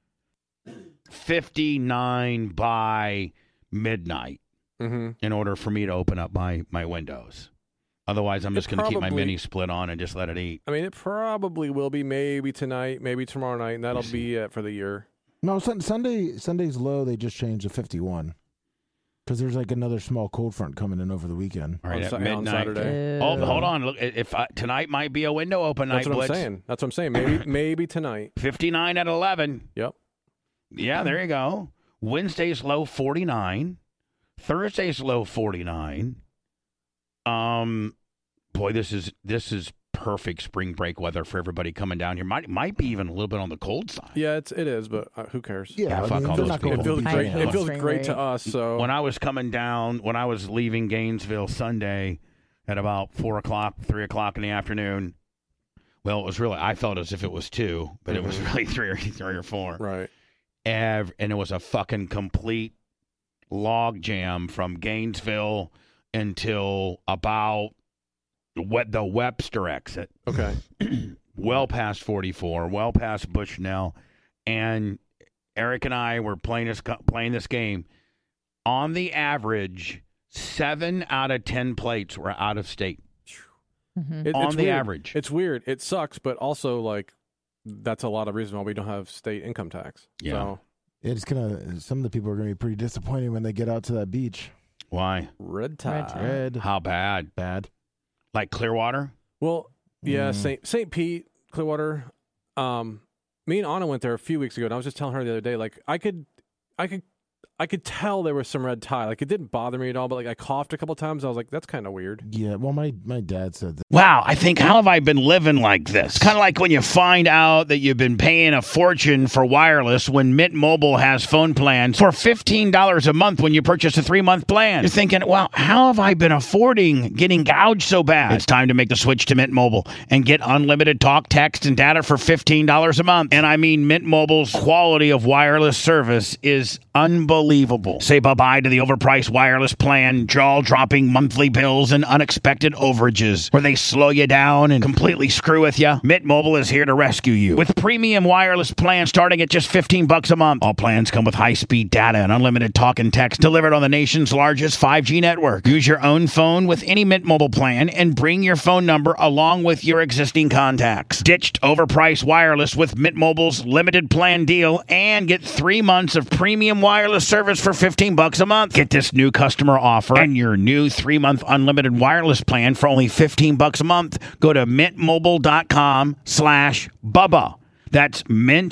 A: 59 by midnight
B: Mm-hmm.
A: in order for me to open up my windows. Otherwise, I'm just going to keep my
B: probably-
A: mini split on and just let it eat.
B: I mean, it probably will be maybe tonight, maybe tomorrow night, and that'll be it for the year.
C: No, Sunday's low. They just changed to 51 because there's like another small cold front coming in over the weekend.
A: All right, at
B: on
A: midnight.
B: Saturday.
A: Oh, hold on. Look, if tonight might be a window open
B: That's
A: night,
B: what I'm
A: Blitz.
B: saying. That's what I'm saying. Maybe tonight.
A: 59 at 11.
B: Yep.
A: Yeah, there you go. Wednesday's low 49. Thursday's low 49. Boy, this is perfect spring break weather for everybody coming down here. Might be even a little bit on the cold side.
B: Yeah, it is, but who cares?
A: Yeah, fuck all
C: they're
A: those
C: not
A: people.
C: going
B: It
C: to
B: feels
C: be
B: great.
C: paying
B: It
C: us.
B: feels
D: Spring
B: great to
D: break.
B: us. So
A: When I was coming down, when I was leaving Gainesville Sunday at about 4 o'clock, 3 o'clock in the afternoon, well, it was really, I felt as if it was 2, but it was really 3 or 4.
B: right.
A: And it was a fucking complete log jam from Gainesville until about the Webster exit.
B: Okay.
A: Well past 44, well past Bushnell, and Eric and I were playing this game. On the average, 7 out of 10 plates were out of state.
B: It's
A: On the
B: weird.
A: average.
B: It's weird. It sucks, but also like that's a lot of reason why we don't have state income tax.
A: Yeah.
B: So,
C: It's gonna. Some of the people are gonna be pretty disappointed when they get out to that beach.
A: Why?
B: red tide.
C: Red,
A: How bad?
C: bad.
A: Like Clearwater?
B: Well, yeah, St. Pete, Clearwater. Me and Anna went there a few weeks ago, and I was just telling her the other day, like I could tell there was some red tide. Like it didn't bother me at all, but like I coughed a couple times. I was like, that's kind of weird.
C: Yeah. Well, my dad said that.
A: Wow, I think, how have I been living like this? Kind of like when you find out that you've been paying a fortune for wireless when Mint Mobile has phone plans for $15 a month when you purchase a 3-month plan. You're thinking, wow, how have I been affording getting gouged so bad? It's time to make the switch to Mint Mobile and get unlimited talk, text, and data for $15 a month. And I mean, Mint Mobile's quality of wireless service is unbelievable. Say bye-bye to the overpriced wireless plan, jaw-dropping monthly bills, and unexpected overages where they slow you down and completely screw with you. Mint Mobile is here to rescue you with premium wireless plans starting at just $15 a month. All plans come with high-speed data and unlimited talk and text delivered on the nation's largest 5G network. Use your own phone with any Mint Mobile plan and bring your phone number along with your existing contacts. Ditched overpriced wireless with Mint Mobile's limited plan deal and get 3 months of premium wireless service for $15 a month. Get this new customer offer and your new 3-month unlimited wireless plan for only $15 a month. Go to mintmobile.com/Bubba. That's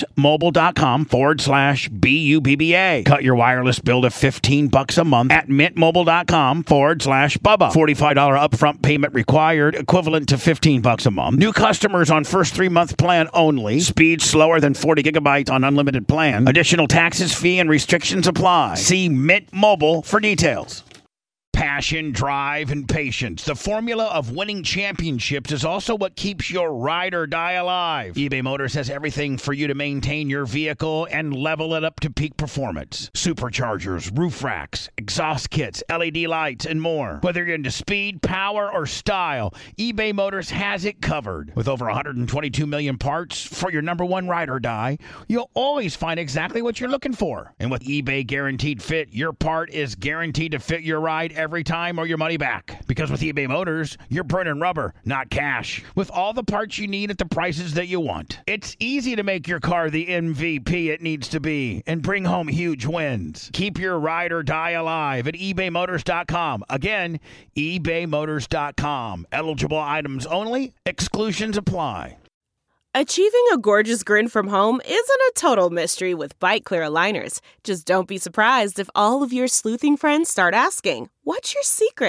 A: mintmobile.com/BUBBA. Cut your wireless bill to $15 a month at mintmobile.com/Bubba. $45 upfront payment required, equivalent to $15 a month. New customers on first 3-month plan only. Speed slower than 40 gigabytes on unlimited plan. Additional taxes, fee, and restrictions apply. See Mint Mobile for details. Passion, drive, and patience. The formula of winning championships is also what keeps your ride or die alive. eBay Motors has everything for you to maintain your vehicle and level it up to peak performance. Superchargers, roof racks, exhaust kits, LED lights, and more. Whether you're into speed, power, or style, eBay Motors has it covered. With over 122 million parts for your number one ride or die, you'll always find exactly what you're looking for. And with eBay Guaranteed Fit, your part is guaranteed to fit your ride every time or your money back. Because with eBay Motors, you're burning rubber, not cash. With all the parts you need at the prices that you want. It's easy to make your car the MVP it needs to be and bring home huge wins. Keep your ride or die alive at ebaymotors.com. Again, ebaymotors.com. Eligible items only. Exclusions apply.
E: Achieving a gorgeous grin from home isn't a total mystery with Bite Clear aligners. Just don't be surprised if all of your sleuthing friends start asking, "What's your secret?"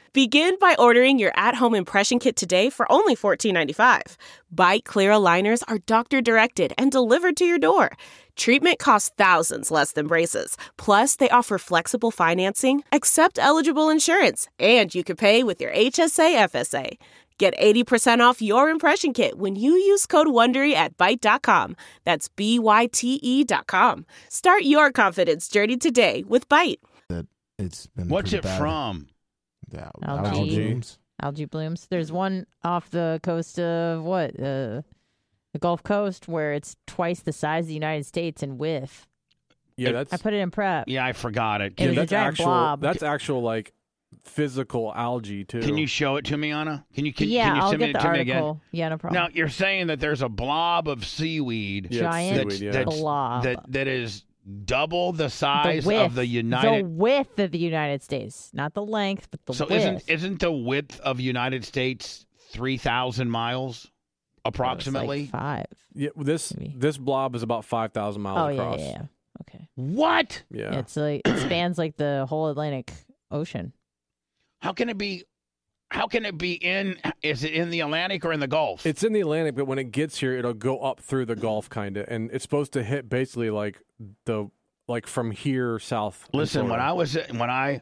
E: Begin by ordering your at-home impression kit today for only $14.95. Bite Clear aligners are doctor-directed and delivered to your door. Treatment costs thousands less than braces. Plus, they offer flexible financing, accept eligible insurance, and you can pay with your HSA FSA. Get 80% off your impression kit when you use code WONDERY at Byte.com. That's BYTE.com. Start your confidence journey today with Byte.
C: It's been
A: What's
C: pretty
A: it
C: bad.
A: from?
C: Yeah,
D: Algae.
C: blooms.
D: Algae blooms. There's one off the coast of the Gulf Coast where it's twice the size of the United States in width.
B: Yeah, that's
D: I put it in prep.
A: Yeah, I forgot it.
D: It was a
B: that's
D: giant
B: actual.
D: blob.
B: That's actual like physical algae too.
A: Can you show it to me, Anna? Can you
D: I'll
A: send
D: get
A: it
D: the
A: to me again?
D: article. Yeah, no problem.
A: Now you're saying that there's a blob of seaweed
B: Yeah, it's
D: Giant
B: seaweed, yeah.
A: that's-
D: blob.
A: that is double the size
D: the width,
A: of the United.
D: the width of the United States, not the length, but the
A: So
D: width.
A: isn't the width of United States 3,000 miles approximately?
D: It's like 5.
B: Yeah, this
D: Maybe.
B: this blob is about 5,000 miles
D: Oh
B: across.
D: yeah. Okay.
A: What?
B: Yeah.
D: It's like it spans like the whole Atlantic Ocean.
A: How can it be? How can it be in? Is it in the Atlantic or in the Gulf?
B: It's in the Atlantic, but when it gets here, it'll go up through the Gulf, kind of, and it's supposed to hit basically like from here south. in
A: Listen, when
B: Florida.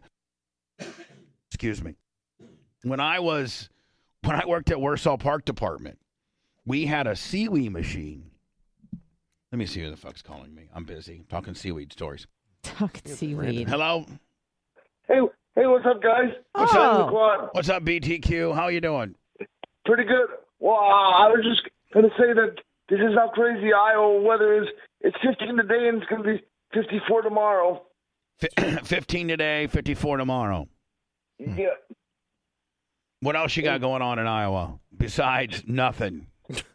A: excuse me, when I worked at Warsaw Park Department, we had a seaweed machine. Let me see who the fuck's calling me. I'm busy talking seaweed stories.
D: Talking seaweed.
A: Hello,
F: Hey, what's up, guys?
A: what's
D: Oh.
A: up?
F: Quad.
A: What's up, BTQ? How you doing?
F: Pretty good. Well, I was just gonna say that this is how crazy Iowa weather is. It's 15 today and it's gonna be 54 tomorrow.
A: 15 today, 54 tomorrow.
F: Yeah.
A: What else you got going on in Iowa besides nothing?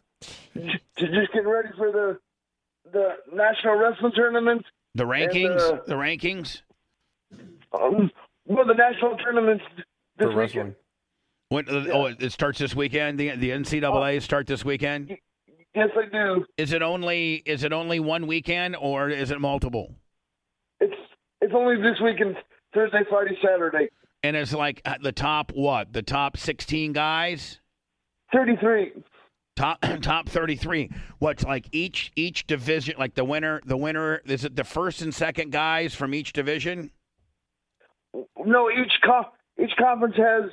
F: Just getting ready for the national wrestling tournament.
A: The rankings?
F: And,
A: the rankings?
F: Well, the national tournament this
B: for wrestling.
F: weekend.
A: Oh, it starts this weekend. The NCAA start this weekend.
F: Yes, I do.
A: Is it only one weekend or is it multiple?
F: It's only this weekend, Thursday, Friday, Saturday.
A: And it's like the top 16 guys?
F: 33.
A: Top 33. What's like each division, like the winner, is it the first and second guys from each division?
F: No, each conference has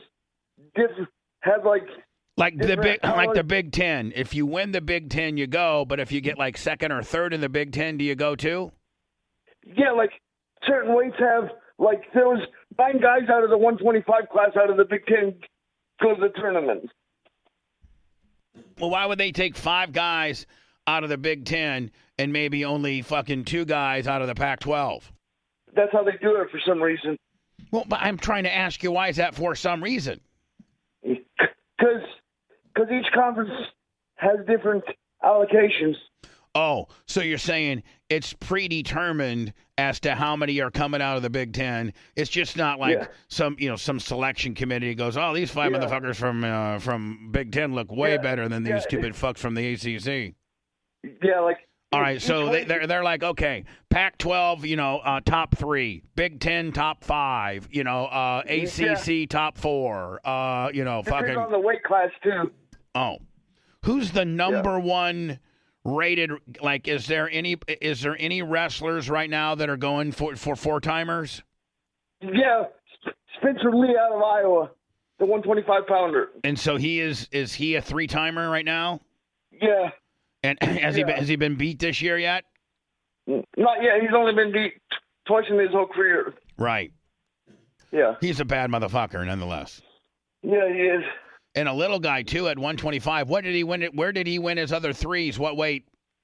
A: Like the
F: different
A: the Big Ten. If you win the Big Ten, you go. But if you get like second or third in the Big Ten, do you go too?
F: Yeah, like certain weights have, like there was 9 guys out of the 125 class out of the Big Ten go to the tournament.
A: Well, why would they take 5 guys out of the Big Ten and maybe only fucking 2 guys out of the Pac-12?
F: That's how they do it for some reason.
A: Well, but I'm trying to ask you, why is that for some reason?
F: Because each conference has different allocations.
A: Oh, so you're saying it's predetermined as to how many are coming out of the Big Ten. It's just not like some selection committee goes, oh, these 5 motherfuckers from Big Ten look way better than these stupid fucks from the ACC.
F: Yeah, like.
A: All right, so they're like, okay, Pac-12, top 3, Big Ten top 5, ACC top 4,
F: Depends
A: fucking.
F: on the weight class too.
A: Oh, who's the number one rated? Like, is there any wrestlers right now that are going for 4-timers?
F: Yeah, Spencer Lee out of Iowa, the 125-pounder.
A: And so is he a 3-timer right now?
F: Yeah.
A: And has he been beat this year yet?
F: Not yet. He's only been beat twice in his whole career.
A: Right.
F: Yeah.
A: He's a bad motherfucker, nonetheless.
F: Yeah, he is.
A: And a little guy too at 125. What did he win? Where did he win his other 3s? What weight?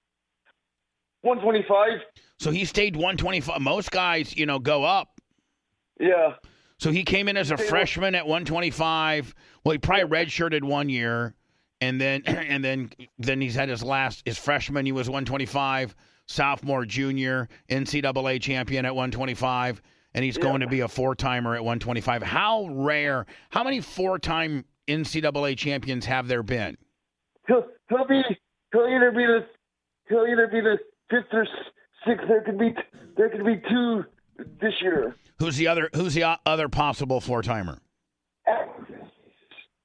F: 125.
A: So he stayed 125. Most guys, go up.
F: Yeah.
A: So he came in as a freshman at 125. Well, he probably redshirted 1 year. And then he's had his freshman, he was 125, sophomore, junior, NCAA champion at 125, and he's going to be a 4-timer at 125. How many 4-time NCAA champions have there been?
F: He'll either be the 5th or 6th. There could be 2 this year.
A: Who's the other possible 4-timer?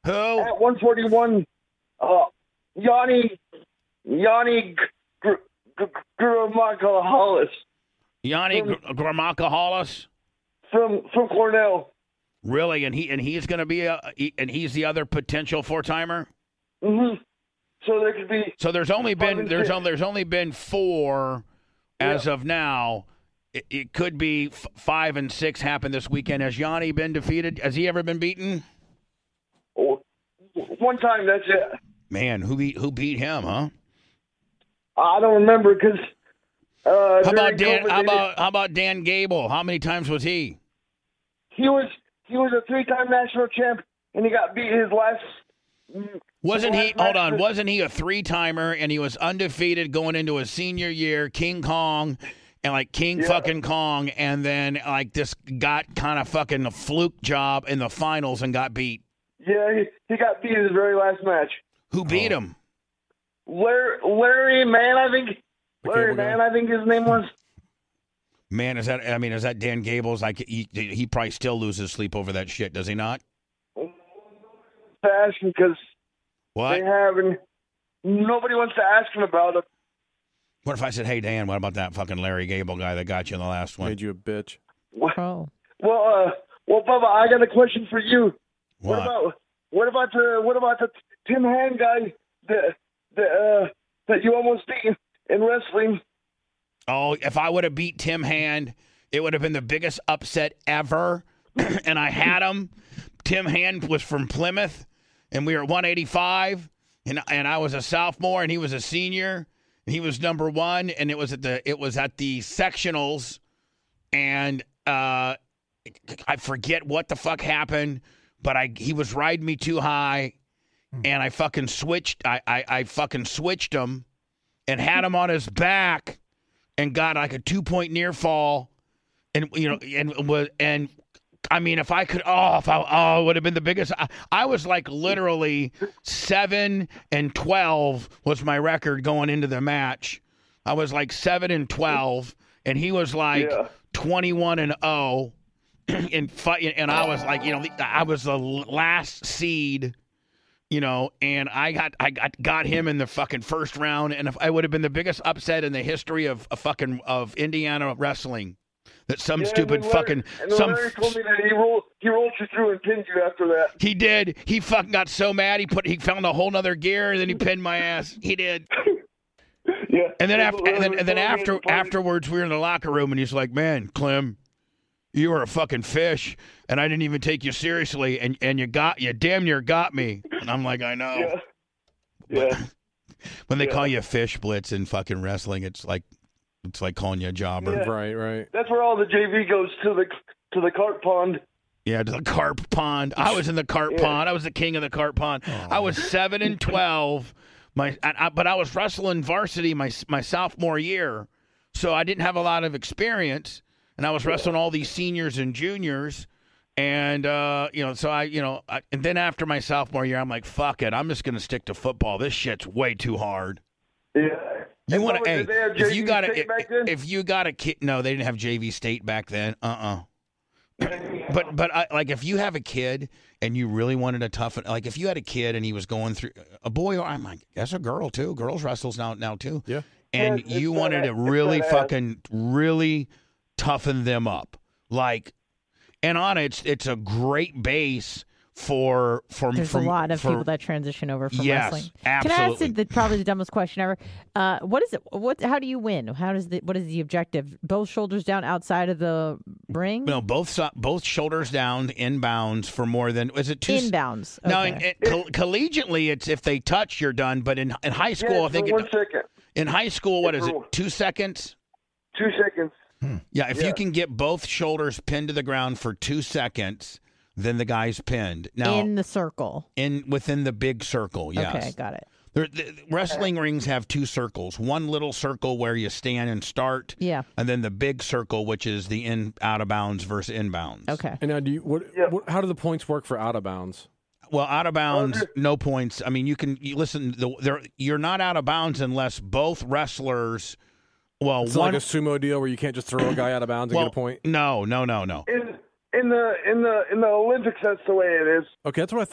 A: Who?
F: At 141, Yanni Gramacahalis
A: Yanni Gramacahalis?
F: from Cornell.
A: Really? And he's going to be and he's the other potential four-timer?
F: Mm-hmm. So there could be.
A: So there's only been
F: 5 and
A: there's
F: 6.
A: only, there's only been 4 as of now. It could be 5 and 6 happen this weekend. Has Yanni been defeated? Has he ever been beaten?
F: Oh, one time, that's it.
A: Man, who beat him, huh?
F: I don't remember because.
A: How about Dan Gable? How many times was he?
F: He was a 3-time national champ, and he got beat his last.
A: Wasn't he?
F: last
A: Hold on.
F: match.
A: Wasn't he a 3-timer and he was undefeated going into his senior year? King Kong. And like King fucking Kong, and then like this got kind of fucking a fluke job in the finals and got beat.
F: Yeah, he got beat in his very last match.
A: Who beat him?
F: Larry Mann, I think.
B: The
F: Larry
B: cable guy.
F: Mann, I think his name was.
A: Man, is that Dan Gable's? Like he probably still loses sleep over that shit, does he not?
F: Ask him because
A: What?
F: they have, and nobody wants to ask him about it.
A: What if I said, hey Dan, what about that fucking Larry Gable guy that got you in the last one?
B: Made you a bitch.
D: Oh.
F: Well, Bubba, I got a question for you.
A: What?
F: What about the Tim Hand guy that you almost beat in wrestling?
A: Oh, if I would have beat Tim Hand, it would have been the biggest upset ever. And I had him. Tim Hand was from Plymouth, and we were at 185, and I was a sophomore, and he was a senior, and he was number 1, and it was at the sectionals, and I forget what the fuck happened, but he was riding me too high, and I fucking switched. I fucking switched him, and had him on his back, and got like a 2-point near fall, and and I mean, if I could, it would have been the biggest. I was like literally 7-12 was my record going into the match. I was like 7-12, and he was like 21-0, and I was like, I was the last seed, and I got him in the fucking first round, and if I would have been the biggest upset in the history of Indiana wrestling. That some stupid fucking
F: Larry told me that he rolled you through and pinned you after that.
A: He did. He fucking got so mad he found a whole nother gear and then he pinned my ass. He did.
F: Yeah.
A: And then afterwards we were in the locker room and he's like, "Man, Clem, you were a fucking fish and I didn't even take you seriously and you damn near got me." And I'm like, "I know."
F: Yeah.
A: When they call you a fish, Blitz, in fucking wrestling, it's like calling you a jobber.
F: Yeah.
B: Right.
F: That's where all the JV goes to the carp pond.
A: Yeah, to the carp pond. I was in the carp pond. I was the king of the carp pond. I was 7-12. But I was wrestling varsity my sophomore year, so I didn't have a lot of experience. And I was wrestling all these seniors and juniors, and and then after my sophomore year, I'm like, fuck it, I'm just gonna stick to football. This shit's way too hard.
F: Yeah.
A: You want to?
F: Did they have JV
A: If you got a kid, no, they didn't have JV State back then. But if you have a kid and you really wanted to toughen, like if you had a kid and he was going through a boy, or I'm like, that's a girl too. Girls wrestles now too.
B: Yeah.
A: And
F: Yeah,
A: you wanted to really really toughen them up, and on it's a great base. There's
D: a lot of people that transition over from wrestling.
A: Absolutely.
D: Can I ask probably the dumbest question ever? What is it? How do you win? What is the objective? Both shoulders down outside of the ring?
A: No, both shoulders down inbounds for more than, is it two?
D: Inbounds.
A: No,
D: Okay.
A: collegiately it's if they touch you're done. But in high school, I think
F: 1 second.
A: in high school, what is it? 2 seconds.
F: 2 seconds.
A: Yeah, if you can get both shoulders pinned to the ground for 2 seconds. Then the guy's pinned. Now
D: in the circle.
A: Within the big circle, yes.
D: Okay, got it.
A: The wrestling rings have 2 circles. One little circle where you stand and start.
D: Yeah.
A: And then the big circle, which is the out of bounds versus inbounds.
D: Okay.
B: And now, how do the points work for out of bounds?
A: Well, out of bounds, no points. I mean, you're not out of bounds unless both wrestlers. Well,
B: it's like a sumo deal where you can't just throw a guy out of bounds and get a point.
A: No.
F: In the Olympics, that's the way it is.
B: Okay, that's what I thought.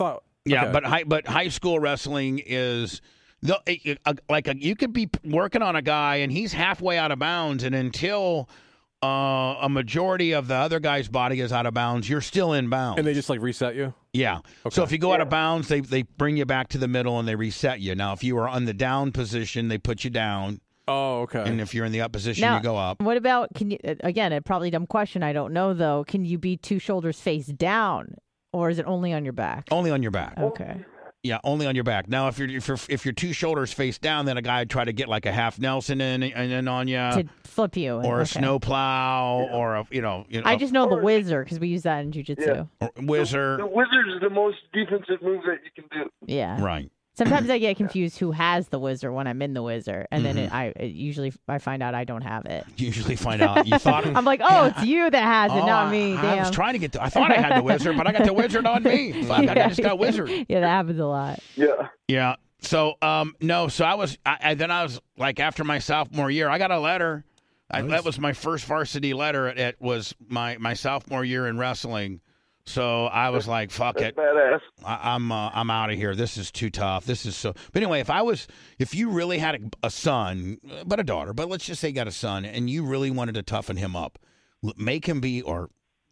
A: Yeah,
B: Okay.
A: but high school wrestling is you could be working on a guy and he's halfway out of bounds, and until a majority of the other guy's body is out of bounds, you're still in bounds.
B: And they just like reset you?
A: Yeah.
B: Okay.
A: So if you go out of bounds, they bring you back to the middle and they reset you. Now, if you are on the down position, they put you down.
B: Oh, okay.
A: And if you're in the up position,
D: Now,
A: you go up.
D: What about, can you, again, a probably dumb question, I don't know though, can you be two shoulders face down, or is it only on your back?
A: Only on your back.
D: Okay.
A: Yeah, only on your back. Now, if you're two shoulders face down, then a guy would try to get like a half Nelson in on you,
D: To flip you.
A: or a
D: okay.
A: snow plow, or a
D: I just know the whizzer because we use that in jiu-jitsu.
A: or whizzer.
F: The wizard is the most defensive move that you can do.
D: Yeah.
A: Right.
D: Sometimes I get confused who has the whizzer when I'm in the whizzer, and then
A: Mm-hmm.
D: usually I find out I don't have it.
A: Usually find out you thought.
D: I'm like, oh, it's you that has it,
A: Oh,
D: not me.
A: I
D: Damn.
A: was trying to get. I thought I had the wizard, but I got the wizard on me. Fuck, I just got wizard.
D: Yeah, that happens a lot.
F: Yeah.
A: Yeah. So no. So I was like, after my sophomore year, I got a letter. That was my first varsity letter. It was my sophomore year in wrestling. So I was like, fuck it.
F: Badass.
A: I'm out of here. This is too tough. This is so. But anyway, if you really had a son, but a daughter, but let's just say you got a son, and you really wanted to toughen him up, make him be, or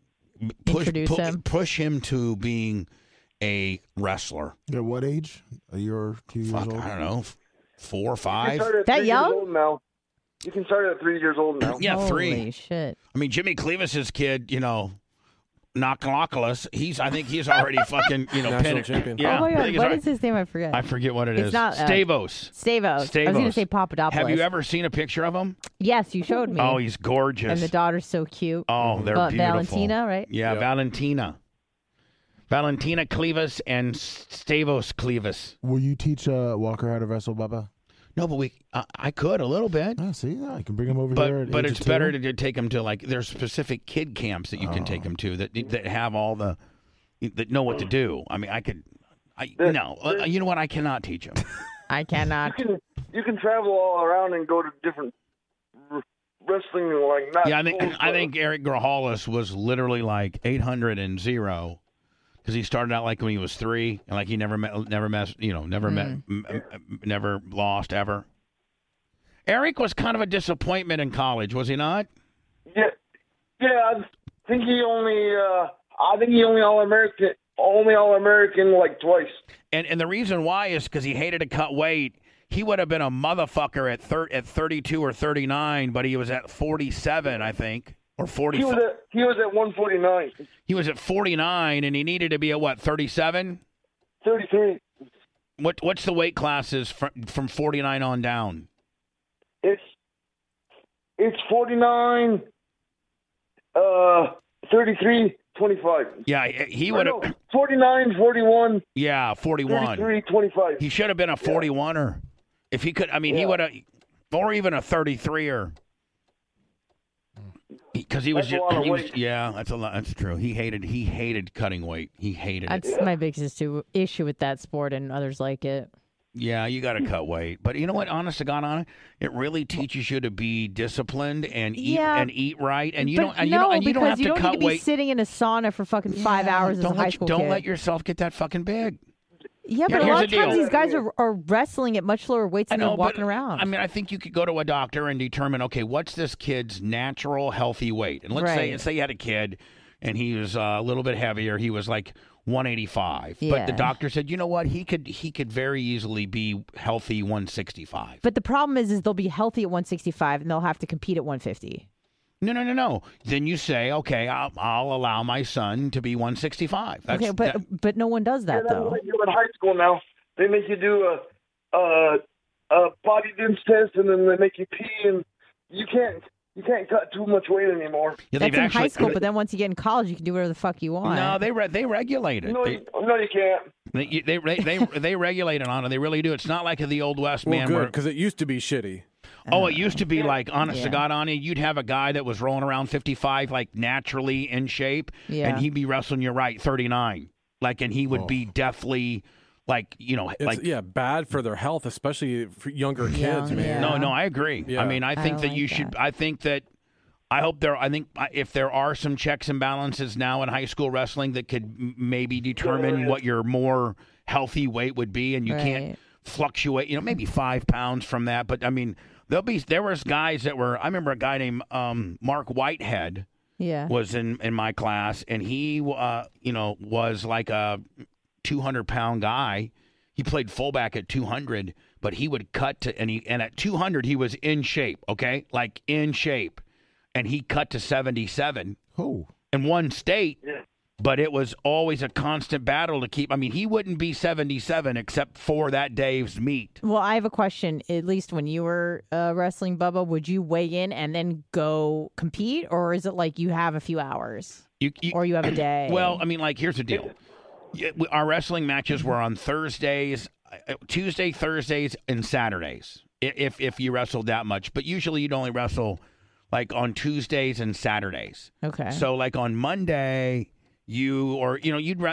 A: push him to being a wrestler.
C: At what age? A year or 2 years
A: Fuck,
C: old?
A: I don't know, 4 or
F: You
A: 5.
F: can start at
D: That
F: 3
D: young?
F: years old now. You can start at 3 years old now.
A: Yeah, 3.
D: Holy shit.
A: I mean, Jimmy Clevis's kid, Knockalocalus, I think he's already fucking,
B: National
A: pinned.
B: champion.
A: Yeah,
D: oh my
A: I
D: god,
A: think he's
D: what
A: already-
D: is his name? I forget.
A: I forget what it
D: It's
A: is.
D: not,
A: Stavos.
D: Stavos. I was going to
A: Stavos.
D: say Papadopoulos.
A: Have you ever seen a picture of him?
D: Yes, you showed me.
A: Oh, he's gorgeous.
D: And the daughter's so cute.
A: Oh, they're
D: But
A: beautiful.
D: Valentina, right?
A: Yeah,
B: Yep.
A: Valentina. Valentina Clevis and Stavos Clevis.
C: Will you teach Walker how to wrestle, Bubba?
A: No, but I could a little bit.
C: Oh, see, yeah, I can bring him over here. At
A: But
C: age
A: it's
C: of
A: better
C: 2.
A: to take him to, like, there's specific kid camps that you can take him to that have all that know what to do. I mean, you know what? I cannot teach him.
D: I cannot.
F: You can travel all around and go to different wrestling, like not.
A: Yeah,
F: schools,
A: I
F: but-
A: think Eric Grahalis was literally like 800-0 because he started out like when he was 3 and like he never lost ever. Eric was kind of a disappointment in college, was he not?
F: Yeah, I think he only All-American like twice.
A: And the reason why is because he hated to cut weight. He would have been a motherfucker at 32 or 39, but he was at 47, I think, or 40.
F: He was at 149.
A: He was at 49, and he needed to be at what, 37?
F: 33.
A: What's the weight classes from 49 on down?
F: It's 49, 33, 25.
A: Yeah, he would have.
F: 49, 41,
A: Yeah, 41.
F: 33, 25.
A: He should have been a 41er. If he could, I mean, he would have, or even a 33er. Because he was
F: That's a lot of
A: he was,
F: weight.
A: yeah, that's a lot. That's true. He hated cutting weight. He hated it.
D: That's my biggest issue with that sport, and others like it.
A: Yeah, you got to cut weight. But you know what? Honest to God, Anna, it really teaches you to be disciplined and eat right. And you don't have
D: because
A: to
D: you don't
A: cut
D: need to be
A: weight.
D: sitting in a sauna for fucking 5 hours as a high school
A: Don't
D: kid.
A: let yourself get that fucking big.
D: Yeah,
A: Here-
D: but a
A: here's
D: lot
A: the
D: of times
A: deal.
D: these guys are wrestling at much lower weights
A: I
D: and
A: know,
D: they're walking
A: but,
D: around.
A: I mean, I think you could go to a doctor and determine, okay, what's this kid's natural healthy weight? And let's
D: Right.
A: say you had a kid and he was a little bit heavier. He was like 185. But the
D: Yeah.
A: doctor said, you know what? He could very easily be healthy 165.
D: But the problem is they'll be healthy at 165 and they'll have to compete at 150.
A: No. Then you say, okay, I'll allow my son to be 165. That's,
D: Okay, but no one does that
F: That's
D: though.
F: what they do in high school now. They make you do a body dense test, and then they make you pee, and you can't cut too much weight anymore.
A: yeah,
D: That's
A: they've
D: in
A: actually,
D: high school, but then once you get in college, you can do whatever the fuck you want.
A: no, they regulate it.
F: No, you can't.
A: They regulate it on it. They really do. It's not like the Old West,
B: Well,
A: man.
B: good,
A: Where,
B: because it used to be shitty.
A: oh, it used to be like, honest to
D: Yeah.
A: God, Ani, you'd have a guy that was rolling around 55, like naturally in shape,
D: Yeah.
A: and he'd be wrestling you right 39, like, and he would
C: Oh.
A: be deathly, like,
B: It's bad for their health, especially for younger kids,
D: Young,
B: man.
D: yeah.
A: No, I agree.
B: Yeah.
A: I mean, I think
D: don't
A: that
D: like
A: you should.
D: that.
A: I hope if there are some checks and balances now in high school wrestling that could maybe determine what your more healthy weight would be, and you can't
D: Right.
A: fluctuate. Maybe 5 pounds from that, but I mean, there was guys that were. I remember a guy named Mark Whitehead
D: Yeah.
A: was in my class, and he was like a 200-pound guy. He played fullback at 200, but he would cut to and at 200 he was in shape, okay? Like in shape. And he cut to 77
C: Oh,
A: in one state.
F: Yeah.
A: But it was always a constant battle to keep. I mean, he wouldn't be 77 except for that day's meet.
D: Well, I have a question. At least when you were wrestling, Bubba, would you weigh in and then go compete, or is it like you have a few hours, or you have a day?
A: Well, I mean, like, here's the deal. Our wrestling matches were on Thursdays, Tuesday, Thursdays, and Saturdays. If you wrestled that much, but usually you'd only wrestle like on Tuesdays and Saturdays.
D: Okay.
A: So like on Monday, you'd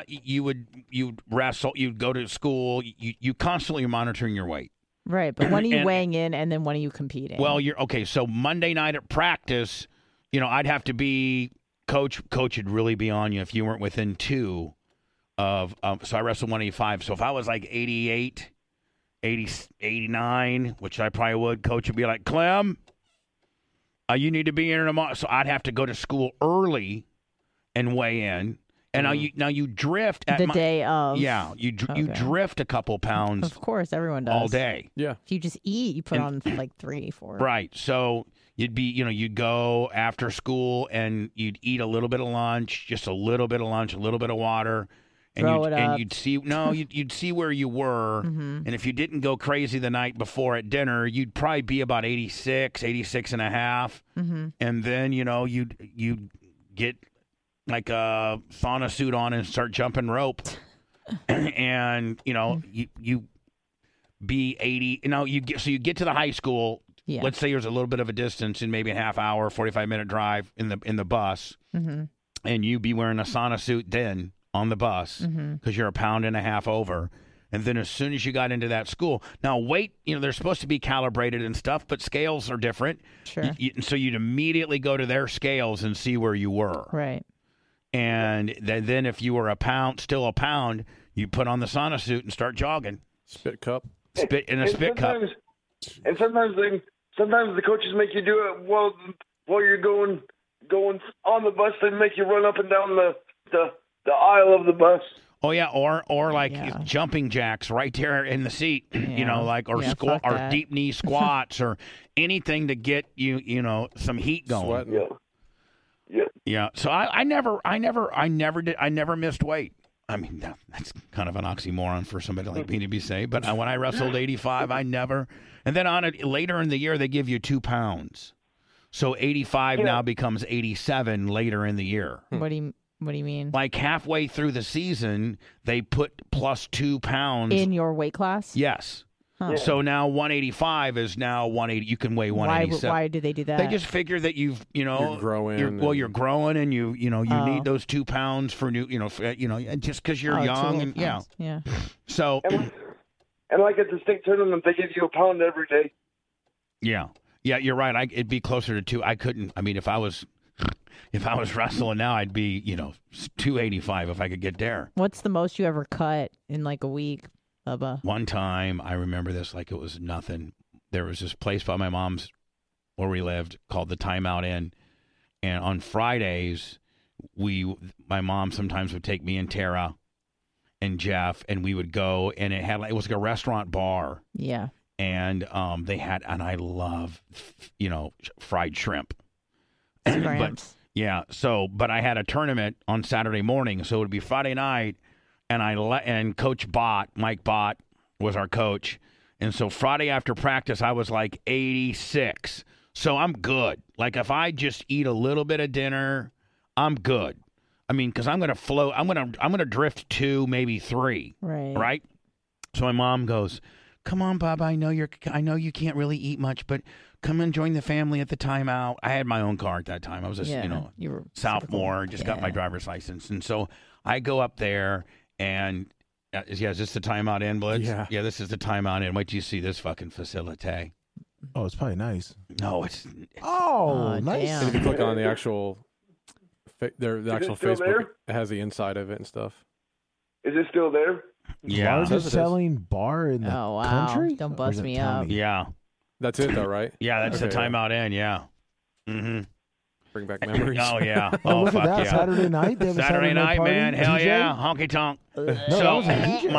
A: wrestle, you'd go to school, you constantly are monitoring your weight.
D: Right, but when are you
A: And-
D: weighing in, and then when are you competing?
A: Well, you're okay. So Monday night at practice, I'd have to be coach. Coach would really be on you if you weren't within 2 of. So I wrestled 185. So if I was like 88, 80, 89, which I probably would, coach would be like, Clem, you need to be in tomorrow. So I'd have to go to school early and weigh in. And now you drift at
D: the day of.
A: Yeah, you
D: Okay.
A: drift a couple pounds
D: Of course, everyone does.
A: all day.
B: Yeah.
D: If you just eat, you put on like 3, 4.
A: Right. So you'd be, you'd go after school and you'd eat a little bit of lunch, just a little bit of lunch, a little bit of water. And
D: Throw it up.
A: you'd see you'd see where you were.
D: Mm-hmm.
A: And if you didn't go crazy the night before at dinner, you'd probably be about 86 and a half.
D: Mm-hmm.
A: And then, you'd get like a sauna suit on and start jumping rope. And, you be 80. You get to the high school.
D: Yeah.
A: Let's say there's a little bit of a distance in maybe a half hour, 45-minute drive in the bus,
D: Mm-hmm.
A: and you be wearing a sauna suit then on the bus because you're a pound and a half over. And then as soon as you got into that school, now weight, they're supposed to be calibrated and stuff, but scales are different.
D: Sure.
A: So you'd immediately go to their scales and see where you were.
D: Right.
A: And then if you were still a pound, you put on the sauna suit and start jogging.
B: Spit cup.
A: Spit in a spit cup.
F: And sometimes the coaches make you do it while you're going on the bus. They make you run up and down the aisle of the bus.
A: Oh yeah, or like
D: Yeah.
A: jumping jacks right there in the seat,
D: Yeah.
A: or
D: Yeah,
A: squat
D: fuck
A: or
D: that.
A: deep knee squats or anything to get you, some heat going.
B: Sweating.
F: Yeah. Yeah.
A: Yeah. So I never missed weight. I mean, that's kind of an oxymoron for somebody like me to be saying. But when I wrestled 85, I never. And then later in the year, they give you 2 pounds. So 85 now becomes 87 later in the year.
D: What do you mean?
A: Like halfway through the season, they put plus 2 pounds.
D: In your weight class?
A: Yes.
D: Huh.
A: So now 185 is now 180. You can weigh 187.
D: Why do they do that?
A: They just figure that you've,
B: You're growing
A: You're
B: and-
A: growing, and you
D: Oh.
A: need those 2 pounds for new, just because you're
D: Oh, 2
A: young,
D: little
A: and yeah.
D: pounds. Yeah.
A: So
F: And like at the state tournament, they give you a pound every day.
A: yeah, you're right. It'd be closer to 2. I couldn't. I mean, if I was wrestling now, I'd be 285 if I could get there.
D: What's the most you ever cut in like a week, Bubba?
A: One time, I remember this like it was nothing. There was this place by my mom's where we lived called the Timeout Inn, and on Fridays, my mom sometimes would take me and Tara and Jeff, and we would go, and it was like a restaurant bar,
D: Yeah.
A: and and I love fried shrimp.
D: Scramps.
A: But I had a tournament on Saturday morning, so it would be Friday night, and Coach Mike Bott was our coach, and so Friday after practice I was like 86, so I'm good. Like if I just eat a little bit of dinner, I'm good. I mean, because I'm gonna float, I'm gonna drift 2, maybe 3,
D: Right.
A: right? So my mom goes, "Come on, Bob. I know you can't really eat much, but come and join the family at the timeout." I had my own car at that time. I was
D: Yeah.
A: a
D: You were
A: sophomore, just got my driver's license, and so I go up there and is this the Timeout Inn, Blitz?
B: Yeah.
A: This is the Timeout Inn. Wait till you see this fucking facility.
C: oh, it's probably nice.
A: No, it's
C: Oh,
D: Oh,
C: nice.
D: damn.
B: And if you click on the actual, the actual
F: still
B: Facebook,
F: there?
B: it has the inside of it and stuff.
F: Is it still there?
A: Yeah.
C: Largest
B: Says it is.
C: selling bar in the
D: Oh, wow.
C: country?
D: Don't
C: Or
D: bust
C: is it
D: me
C: Tommy?
D: up.
A: Yeah.
B: That's it, though, right?
A: Yeah, that's
B: Okay,
A: the timeout in, yeah. Mm-hmm.
B: Bring back memories.
A: Oh, yeah.
C: Oh,
A: Oh,
C: look
A: fuck
C: at that.
A: yeah.
C: Saturday night? They have a
A: Saturday night,
C: party?
A: man. Hell
C: DJ?
A: yeah. Honky tonk.
C: No, that
A: So
C: was a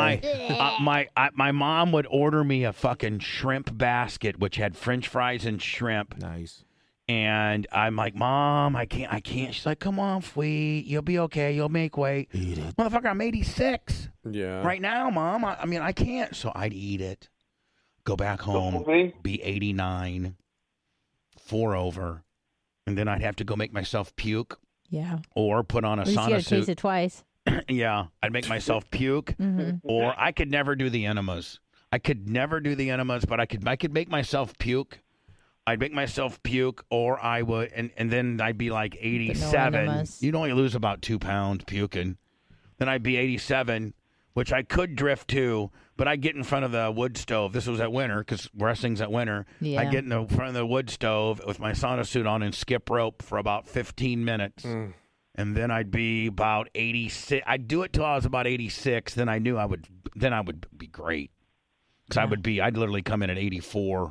C: DJ.
A: my mom would order me a fucking shrimp basket, which had French fries and shrimp.
C: Nice.
A: And I'm like, Mom, I can't. She's like, come on, sweet. You'll be okay. You'll make weight.
C: Eat it.
A: Motherfucker, I'm 86
B: Yeah.
A: right now, Mom. I mean, I can't. So I'd eat it, go back home,
F: Okay.
A: be 89, 4 over, and then I'd have to go make myself puke
D: Yeah.
A: or put on a
D: At least you
A: sauna
D: got to taste
A: suit.
D: it twice.
A: Yeah, I'd make myself puke, or I could never do the enemas. I could never do the enemas, but I could make myself puke. I'd make myself puke, or I would, and then I'd be like 87.
D: enemas.
A: You'd only lose about 2 pounds puking. Then I'd be 87, which I could drift to, but I'd get in front of the wood stove. This was at winter, because wrestling's at winter.
D: Yeah.
A: I'd get in the front of the wood stove with my sauna suit on and skip rope for about 15 minutes. And then I'd be about 86. I'd do it till I was about 86. Then I knew I would be great. Because I'd literally come in at 84,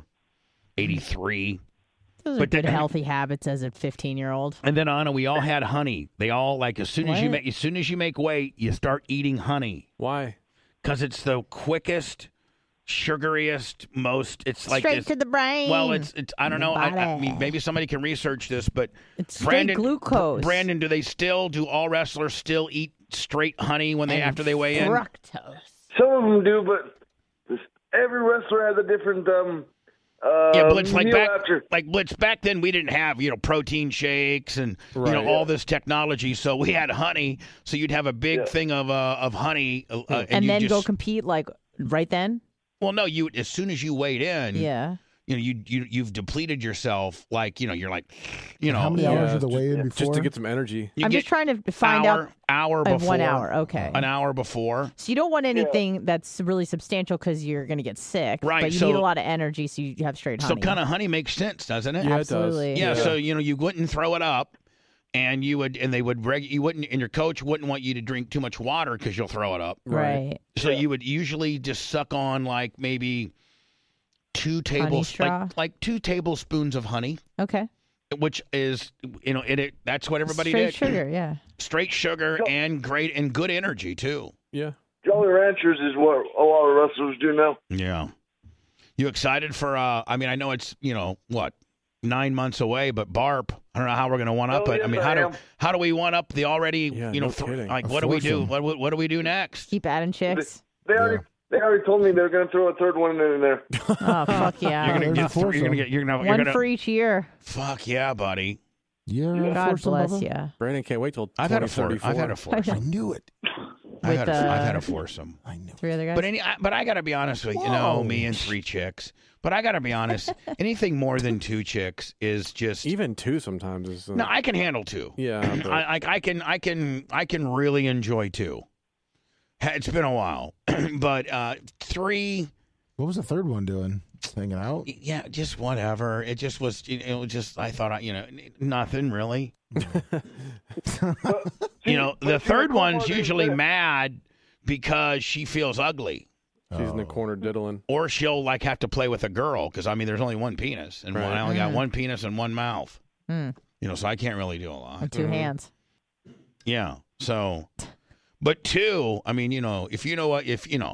A: 83.
D: Those are
A: But
D: good
A: then-
D: healthy habits as a 15-year-old.
A: And then Anna, we all had honey. They all like as soon as you
D: What?
A: make weight, you start eating honey
B: Why?
A: because it's the quickest, sugariest, most. It's like
D: Straight
A: this,
D: to the brain.
A: well, it's I don't
D: The
A: know. I
D: body.
A: mean, maybe somebody can research this, but
D: It's straight glucose.
A: Brandon, do all wrestlers still eat straight honey when after they weigh in?
D: Fructose.
F: Some of them do, but every wrestler has a different
A: Yeah, Blitz, like
F: meal
A: back,
F: after.
A: like Blitz, back then we didn't have, protein shakes and,
B: Right.
A: all this technology. So we had honey. So you'd have a big thing of honey.
D: And
A: you
D: then
A: just,
D: go compete like right then?
A: well, no, as soon as you weighed in,
D: Yeah.
A: you've depleted yourself. Like, you're like,
C: How many
B: Yeah,
C: hours did the weigh-in before?
B: Just to get some energy.
A: you
D: I'm
A: get
D: just trying to find out.
A: hour
D: Of
A: before.
D: 1 hour, okay.
A: An hour before.
D: So you don't want anything that's really substantial because you're going to get sick.
A: Right,
D: But you
A: so-
D: need a lot of energy, so you have straight honey.
A: So kind of honey makes sense, doesn't it?
B: Yeah, it does.
D: Absolutely.
A: Yeah, so you wouldn't throw it up, and you wouldn't, and your coach wouldn't want you to drink too much water because you'll throw it up.
D: Right.
A: So you would usually just suck on like maybe 2
D: straw?
A: like 2 tablespoons of honey,
D: Okay.
A: which is that's what everybody
D: Straight
A: did.
D: sugar, yeah.
A: Straight sugar and good energy too.
B: Yeah.
F: Jolly Ranchers is what a lot of wrestlers do now.
A: Yeah. You excited for? I mean, I know it's 9 months away, but BARP. I don't know how we're going to one up
F: Oh,
A: it. I
F: yes,
A: mean,
F: I am.
A: how do we one up the already?
B: Yeah, no
A: th-
B: kidding.
A: like
C: A
A: what do we do?
C: foursome.
A: What do we do next?
D: Keep adding chicks.
F: They already told me they're going to throw a third one in there.
D: Oh, fuck yeah.
A: You're gonna
C: there's
A: get.
C: a foursome.
A: You're gonna.
D: One for each year.
A: Fuck yeah, buddy.
C: Yeah,
D: God bless you.
B: Brandon can't wait till
A: I've had a
B: 2034.
A: I've had a foursome.
C: I knew it.
A: I've had
D: With,
A: a foursome.
C: I knew it.
D: 3 other guys.
A: But I got to be honest with you. Me and 3 chicks. But I got to be honest. Anything more than 2 chicks is just.
B: Even 2 sometimes is.
A: No, I can handle 2.
B: Yeah. But
A: I can really enjoy 2. It's been a while, but 3.
C: What was the third one doing? Hanging out?
A: Yeah, just whatever. It just was. It was just. I thought. Nothing really. The third one's usually mad because she feels ugly,
B: she's in the corner diddling.
A: or she'll have to play with a girl because there's only one penis and
B: Right.
A: I only got one penis and one mouth.
D: Mm.
A: So I can't really do a lot.
D: And 2 hands.
A: Yeah. So, but 2. I mean, if you know what, if you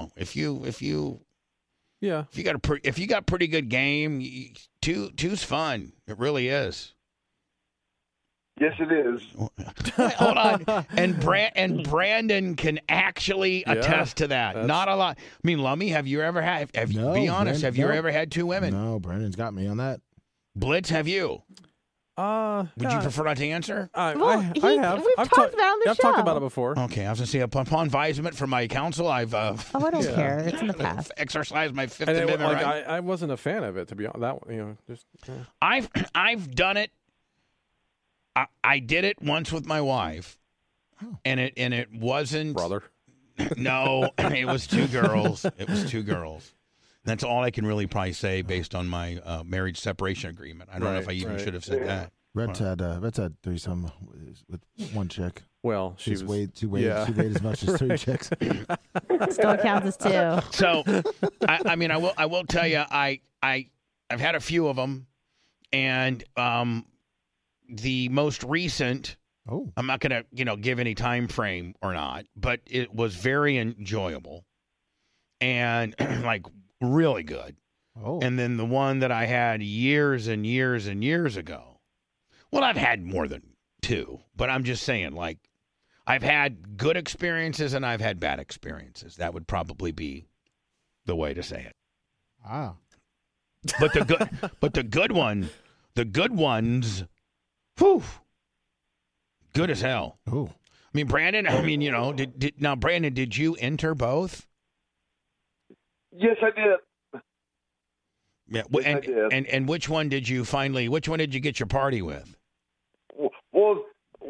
B: Yeah.
A: if you got pretty good game, 2's fun. It really is.
F: Yes, it is.
A: Wait, hold on. And Brandon can actually attest to that.
B: that's-
A: Not a lot. I mean, Lummy, have you ever had?
C: No,
A: be honest.
C: Brandon,
A: Have you
C: no.
A: ever had 2 women?
C: No, Brandon's got me on that.
A: Blitz, have you? Would you prefer not to answer?
B: I
D: Well,
B: have.
D: we've
B: I've
D: talked about it on the
B: I've talked
D: show.
B: about it before.
A: Okay, I was gonna say upon advisement from my counsel, I've
D: Oh, I don't care. It's in the past.
A: exercised my Fifth
B: And it,
A: Amendment
B: like,
A: right.
B: I wasn't a fan of it, to be honest. That just
A: I've done it. I did it once with my wife, and it wasn't
B: brother.
A: No, it was 2 girls. It was 2 girls. That's all I can really probably say based on my marriage separation agreement. I don't know if I even should have said that.
C: Red's had threesome with one chick.
B: Well, she weighed
C: She weighed as much as 3 chicks.
D: Still counts as 2.
A: So, I mean, I will tell you, I've had a few of them, and the most recent.
C: Oh.
A: I'm not going to, give any time frame or not, but it was very enjoyable and like really good.
C: Oh.
A: And then the one that I had years and years and years ago. Well, I've had more than 2, but I'm just saying, like, I've had good experiences and I've had bad experiences. That would probably be the way to say it.
C: Ah.
A: But the good ones, whew, good as hell.
C: Oh.
A: I mean, Brandon, Brandon, did you enter both?
F: Yes, I did.
A: Yeah.
F: Yes, I did.
A: And which one did you get your party with?
F: Well,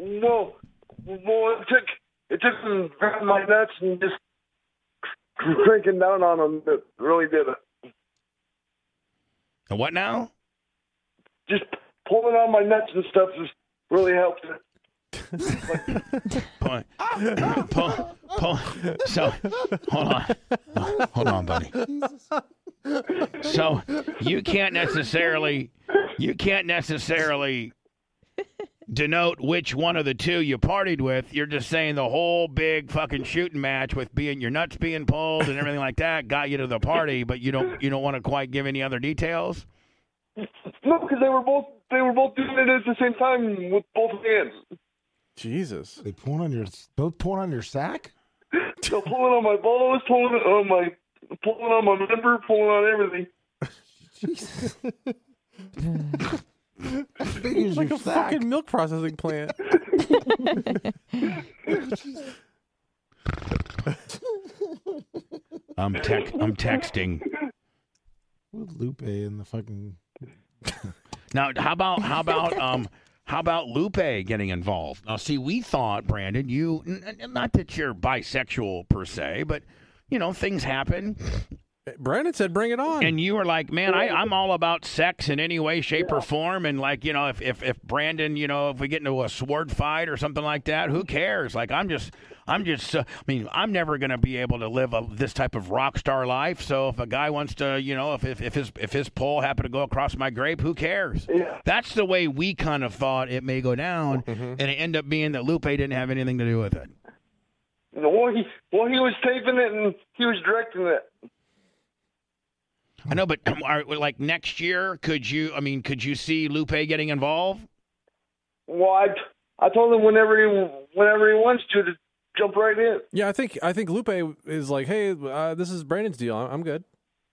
F: it took some grabbing my nuts and just cranking down on them. It really did it.
A: And what now?
F: Just pulling on my nuts and stuff just really helped it.
A: So, hold on, buddy. So you can't necessarily denote which one of the 2 you partied with. You're just saying the whole big fucking shooting match with your nuts being pulled and everything like that got you to the party, but you don't want to quite give any other details.
F: No, because they were both doing it at the same time with both hands.
B: Jesus.
C: They pulling on your sack?
F: So pulling on my balls, pulling on my member, pulling on everything.
C: Jesus. Big as
B: Like
C: your
B: a
C: sack.
B: fucking milk processing plant.
A: I'm texting.
C: With Lupe in the fucking.
A: Now, how about Lupe getting involved? Now, see, we thought, Brandon, not that you're bisexual per se, but, things happen.
B: Brandon said, bring it on.
A: And you were like, man, I'm all about sex in any way, shape, or form. And, like, if Brandon, if we get into a sword fight or something like that, who cares? Like, I'm never going to be able to live this type of rock star life. So if a guy wants to, if his pole happened to go across my grape, who cares?
F: Yeah.
A: That's the way we kind of thought it may go down. And it ended up being that Lupe didn't have anything to do with it.
F: Well, he was taping it and he was directing it.
A: I know, but like next year, could you see Lupe getting involved?
F: Well, I told him whenever he wants to jump right in.
B: Yeah, I think Lupe is like, hey, this is Brandon's deal. I'm good.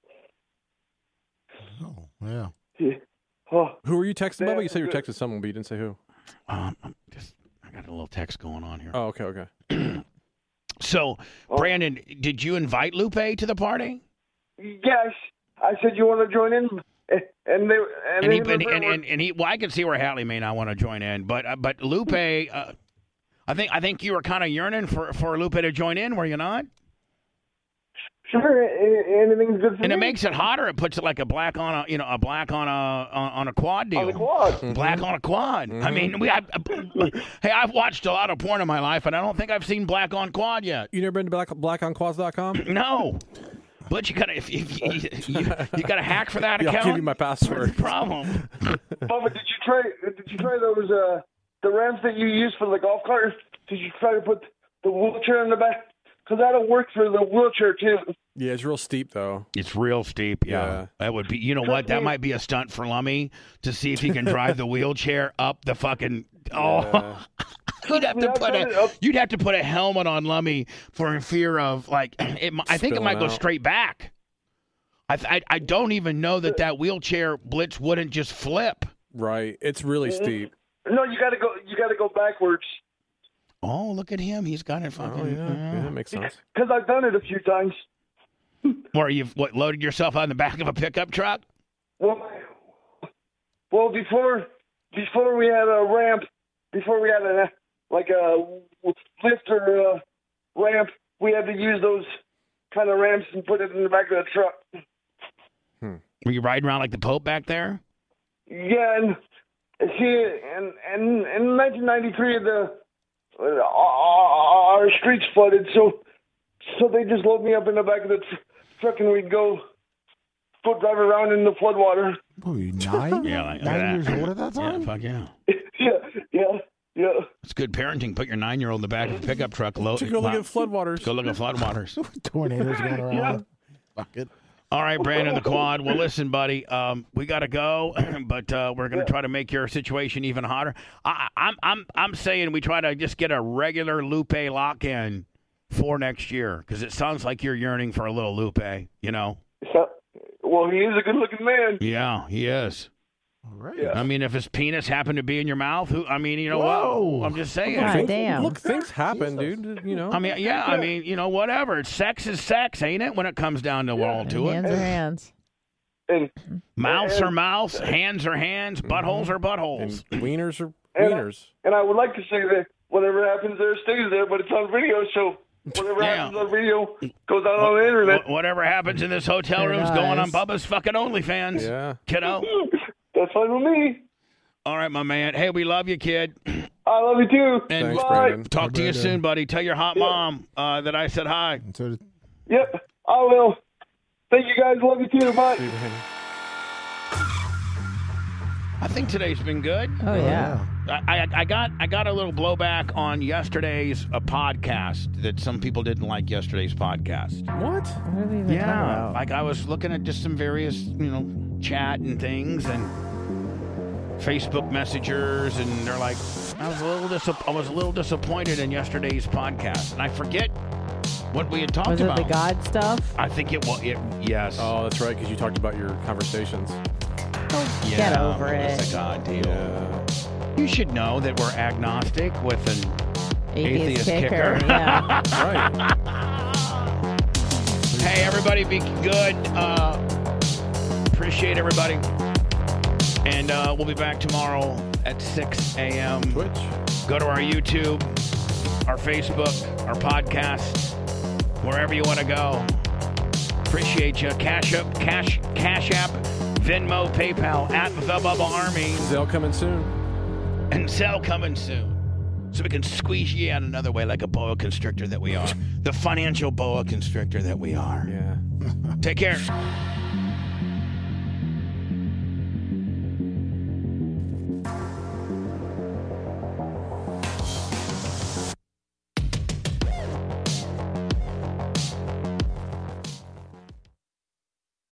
C: Oh, yeah.
F: Oh,
B: Who were you texting, Bubba? You said you were texting someone, but you didn't say who.
A: I got a little text going on here.
B: Oh, okay.
A: So, Brandon, did you invite Lupe to the party?
F: yes. I said, you want to join in?
A: And he well, I can see where Hatley may not want to join in, but Lupe, I think you were kind of yearning for Lupe to join in, were you not?
F: Sure, anything's good for me.
A: And it makes it hotter. It puts it like a black on a quad deal.
F: On the quad.
B: Mm-hmm.
A: Black on a quad. I mean, hey, I've watched a lot of porn in my life, and I don't think I've seen black on quad yet.
B: You never been to blackonquads.com?
A: No. But you gotta you gotta hack for that
B: Yeah,
A: account.
B: I'll give you my password.
A: Problem.
F: Bubba, did you try those the ramps that you use for the golf cart? Did you try to put the wheelchair in the back? Because that'll work for the wheelchair too.
B: Yeah, it's real steep though.
A: It's real steep. Yeah. That would be. You know what? That might be a stunt for Lummy to see if he can drive the wheelchair up the fucking. Oh. You'd have to put a helmet on Lummy for fear of like I think it might go straight back. I don't even know that wheelchair blitz wouldn't just flip.
B: Right, it's really steep.
F: No, you got to go backwards.
A: Oh, look at him! He's got it fucking.
B: Oh yeah, that makes sense.
F: Because I've done it a few times.
A: Or you've loaded yourself on the back of a pickup truck?
F: Well, before we had a ramp, before we had a lift or a ramp, we had to use those kind of ramps and put it in the back of the truck.
A: Were you riding around like the Pope back there?
F: Yeah, and see, in 1993, our streets flooded, so they just load me up in the back of the truck and we'd go drive around in the floodwater.
C: Oh, you 9?
A: Yeah, like
C: 9
A: that.
C: years old at that
A: Yeah,
C: time?
A: fuck yeah.
F: Yeah.
A: It's good parenting. Put your 9-year-old in the back of a pickup truck.
B: To go look at floodwaters.
A: Go look at floodwaters.
C: Tornadoes going around.
F: Yeah.
C: Fuck it.
A: All right, Brandon the Quad. Well, listen, buddy, we got to go, but we're going to try to make your situation even hotter. I'm saying we try to just get a regular Lupe lock-in for next year, because it sounds like you're yearning for a little Lupe, you know?
F: Well, he is a good-looking man.
A: Yeah, he is.
C: All right.
F: Yeah.
A: I mean, if his penis happened to be in your mouth, you know
C: Whoa.
A: what? I'm just saying.
D: God damn.
B: Look, things happen, dude. You know.
A: I mean, yeah, I mean, you know, whatever. Sex is sex, ain't it? When it comes down to all to it.
D: Hands are hands.
F: And
A: Mouths are mouths, hands are hands, buttholes are
B: and
A: buttholes.
B: wieners are
F: And-
B: wieners.
F: and I would like to say that whatever happens there stays there, but it's on video, so whatever
A: Yeah.
F: happens on video goes out on the internet.
A: Whatever happens in this hotel
D: Sure
A: room's
D: does.
A: going on Bubba's fucking OnlyFans.
B: Yeah.
A: Kiddo.
F: That's fine with me.
A: All right, my man. Hey, we love you, kid.
F: I love you too.
A: And
B: Thanks,
F: Bye.
B: Brandon.
A: talk to you
C: Brandon.
A: soon, buddy. Tell your hot mom that I said hi.
C: And so
F: Yep, I will. Thank you guys. Love you too. Bye.
A: I think today's been good.
D: Oh yeah.
A: I got a little blowback on yesterday's podcast that some people didn't like yesterday's podcast.
B: What?
D: What are we even talking
A: Yeah,
D: about?
A: like I was looking at just some various, chat and things and Facebook messengers, and they're like, I was a little disappointed in yesterday's podcast, and I forget what we had talked
D: Was it
A: about.
D: the God stuff?
A: I think it was. Yes.
B: Oh, that's right, because you talked about your conversations.
A: yeah,
D: Get over
A: it's
D: it.
A: a God deal.
B: Yeah.
A: You should know that we're agnostic with an
D: Atheist
A: kicker.
D: kicker. Yeah.
B: Right.
A: Hey, everybody, be good. Appreciate everybody. And we'll be back tomorrow at 6 a.m.
B: Twitch.
A: Go to our YouTube, our Facebook, our podcast, wherever you want to go. Appreciate you. Cash App, Venmo, PayPal, at the Bubba Army,
B: Zell coming soon.
A: and Zelle coming soon. So we can squeeze you out another way like a boa constrictor that we are. The financial boa constrictor that we are.
B: Yeah.
A: Take care.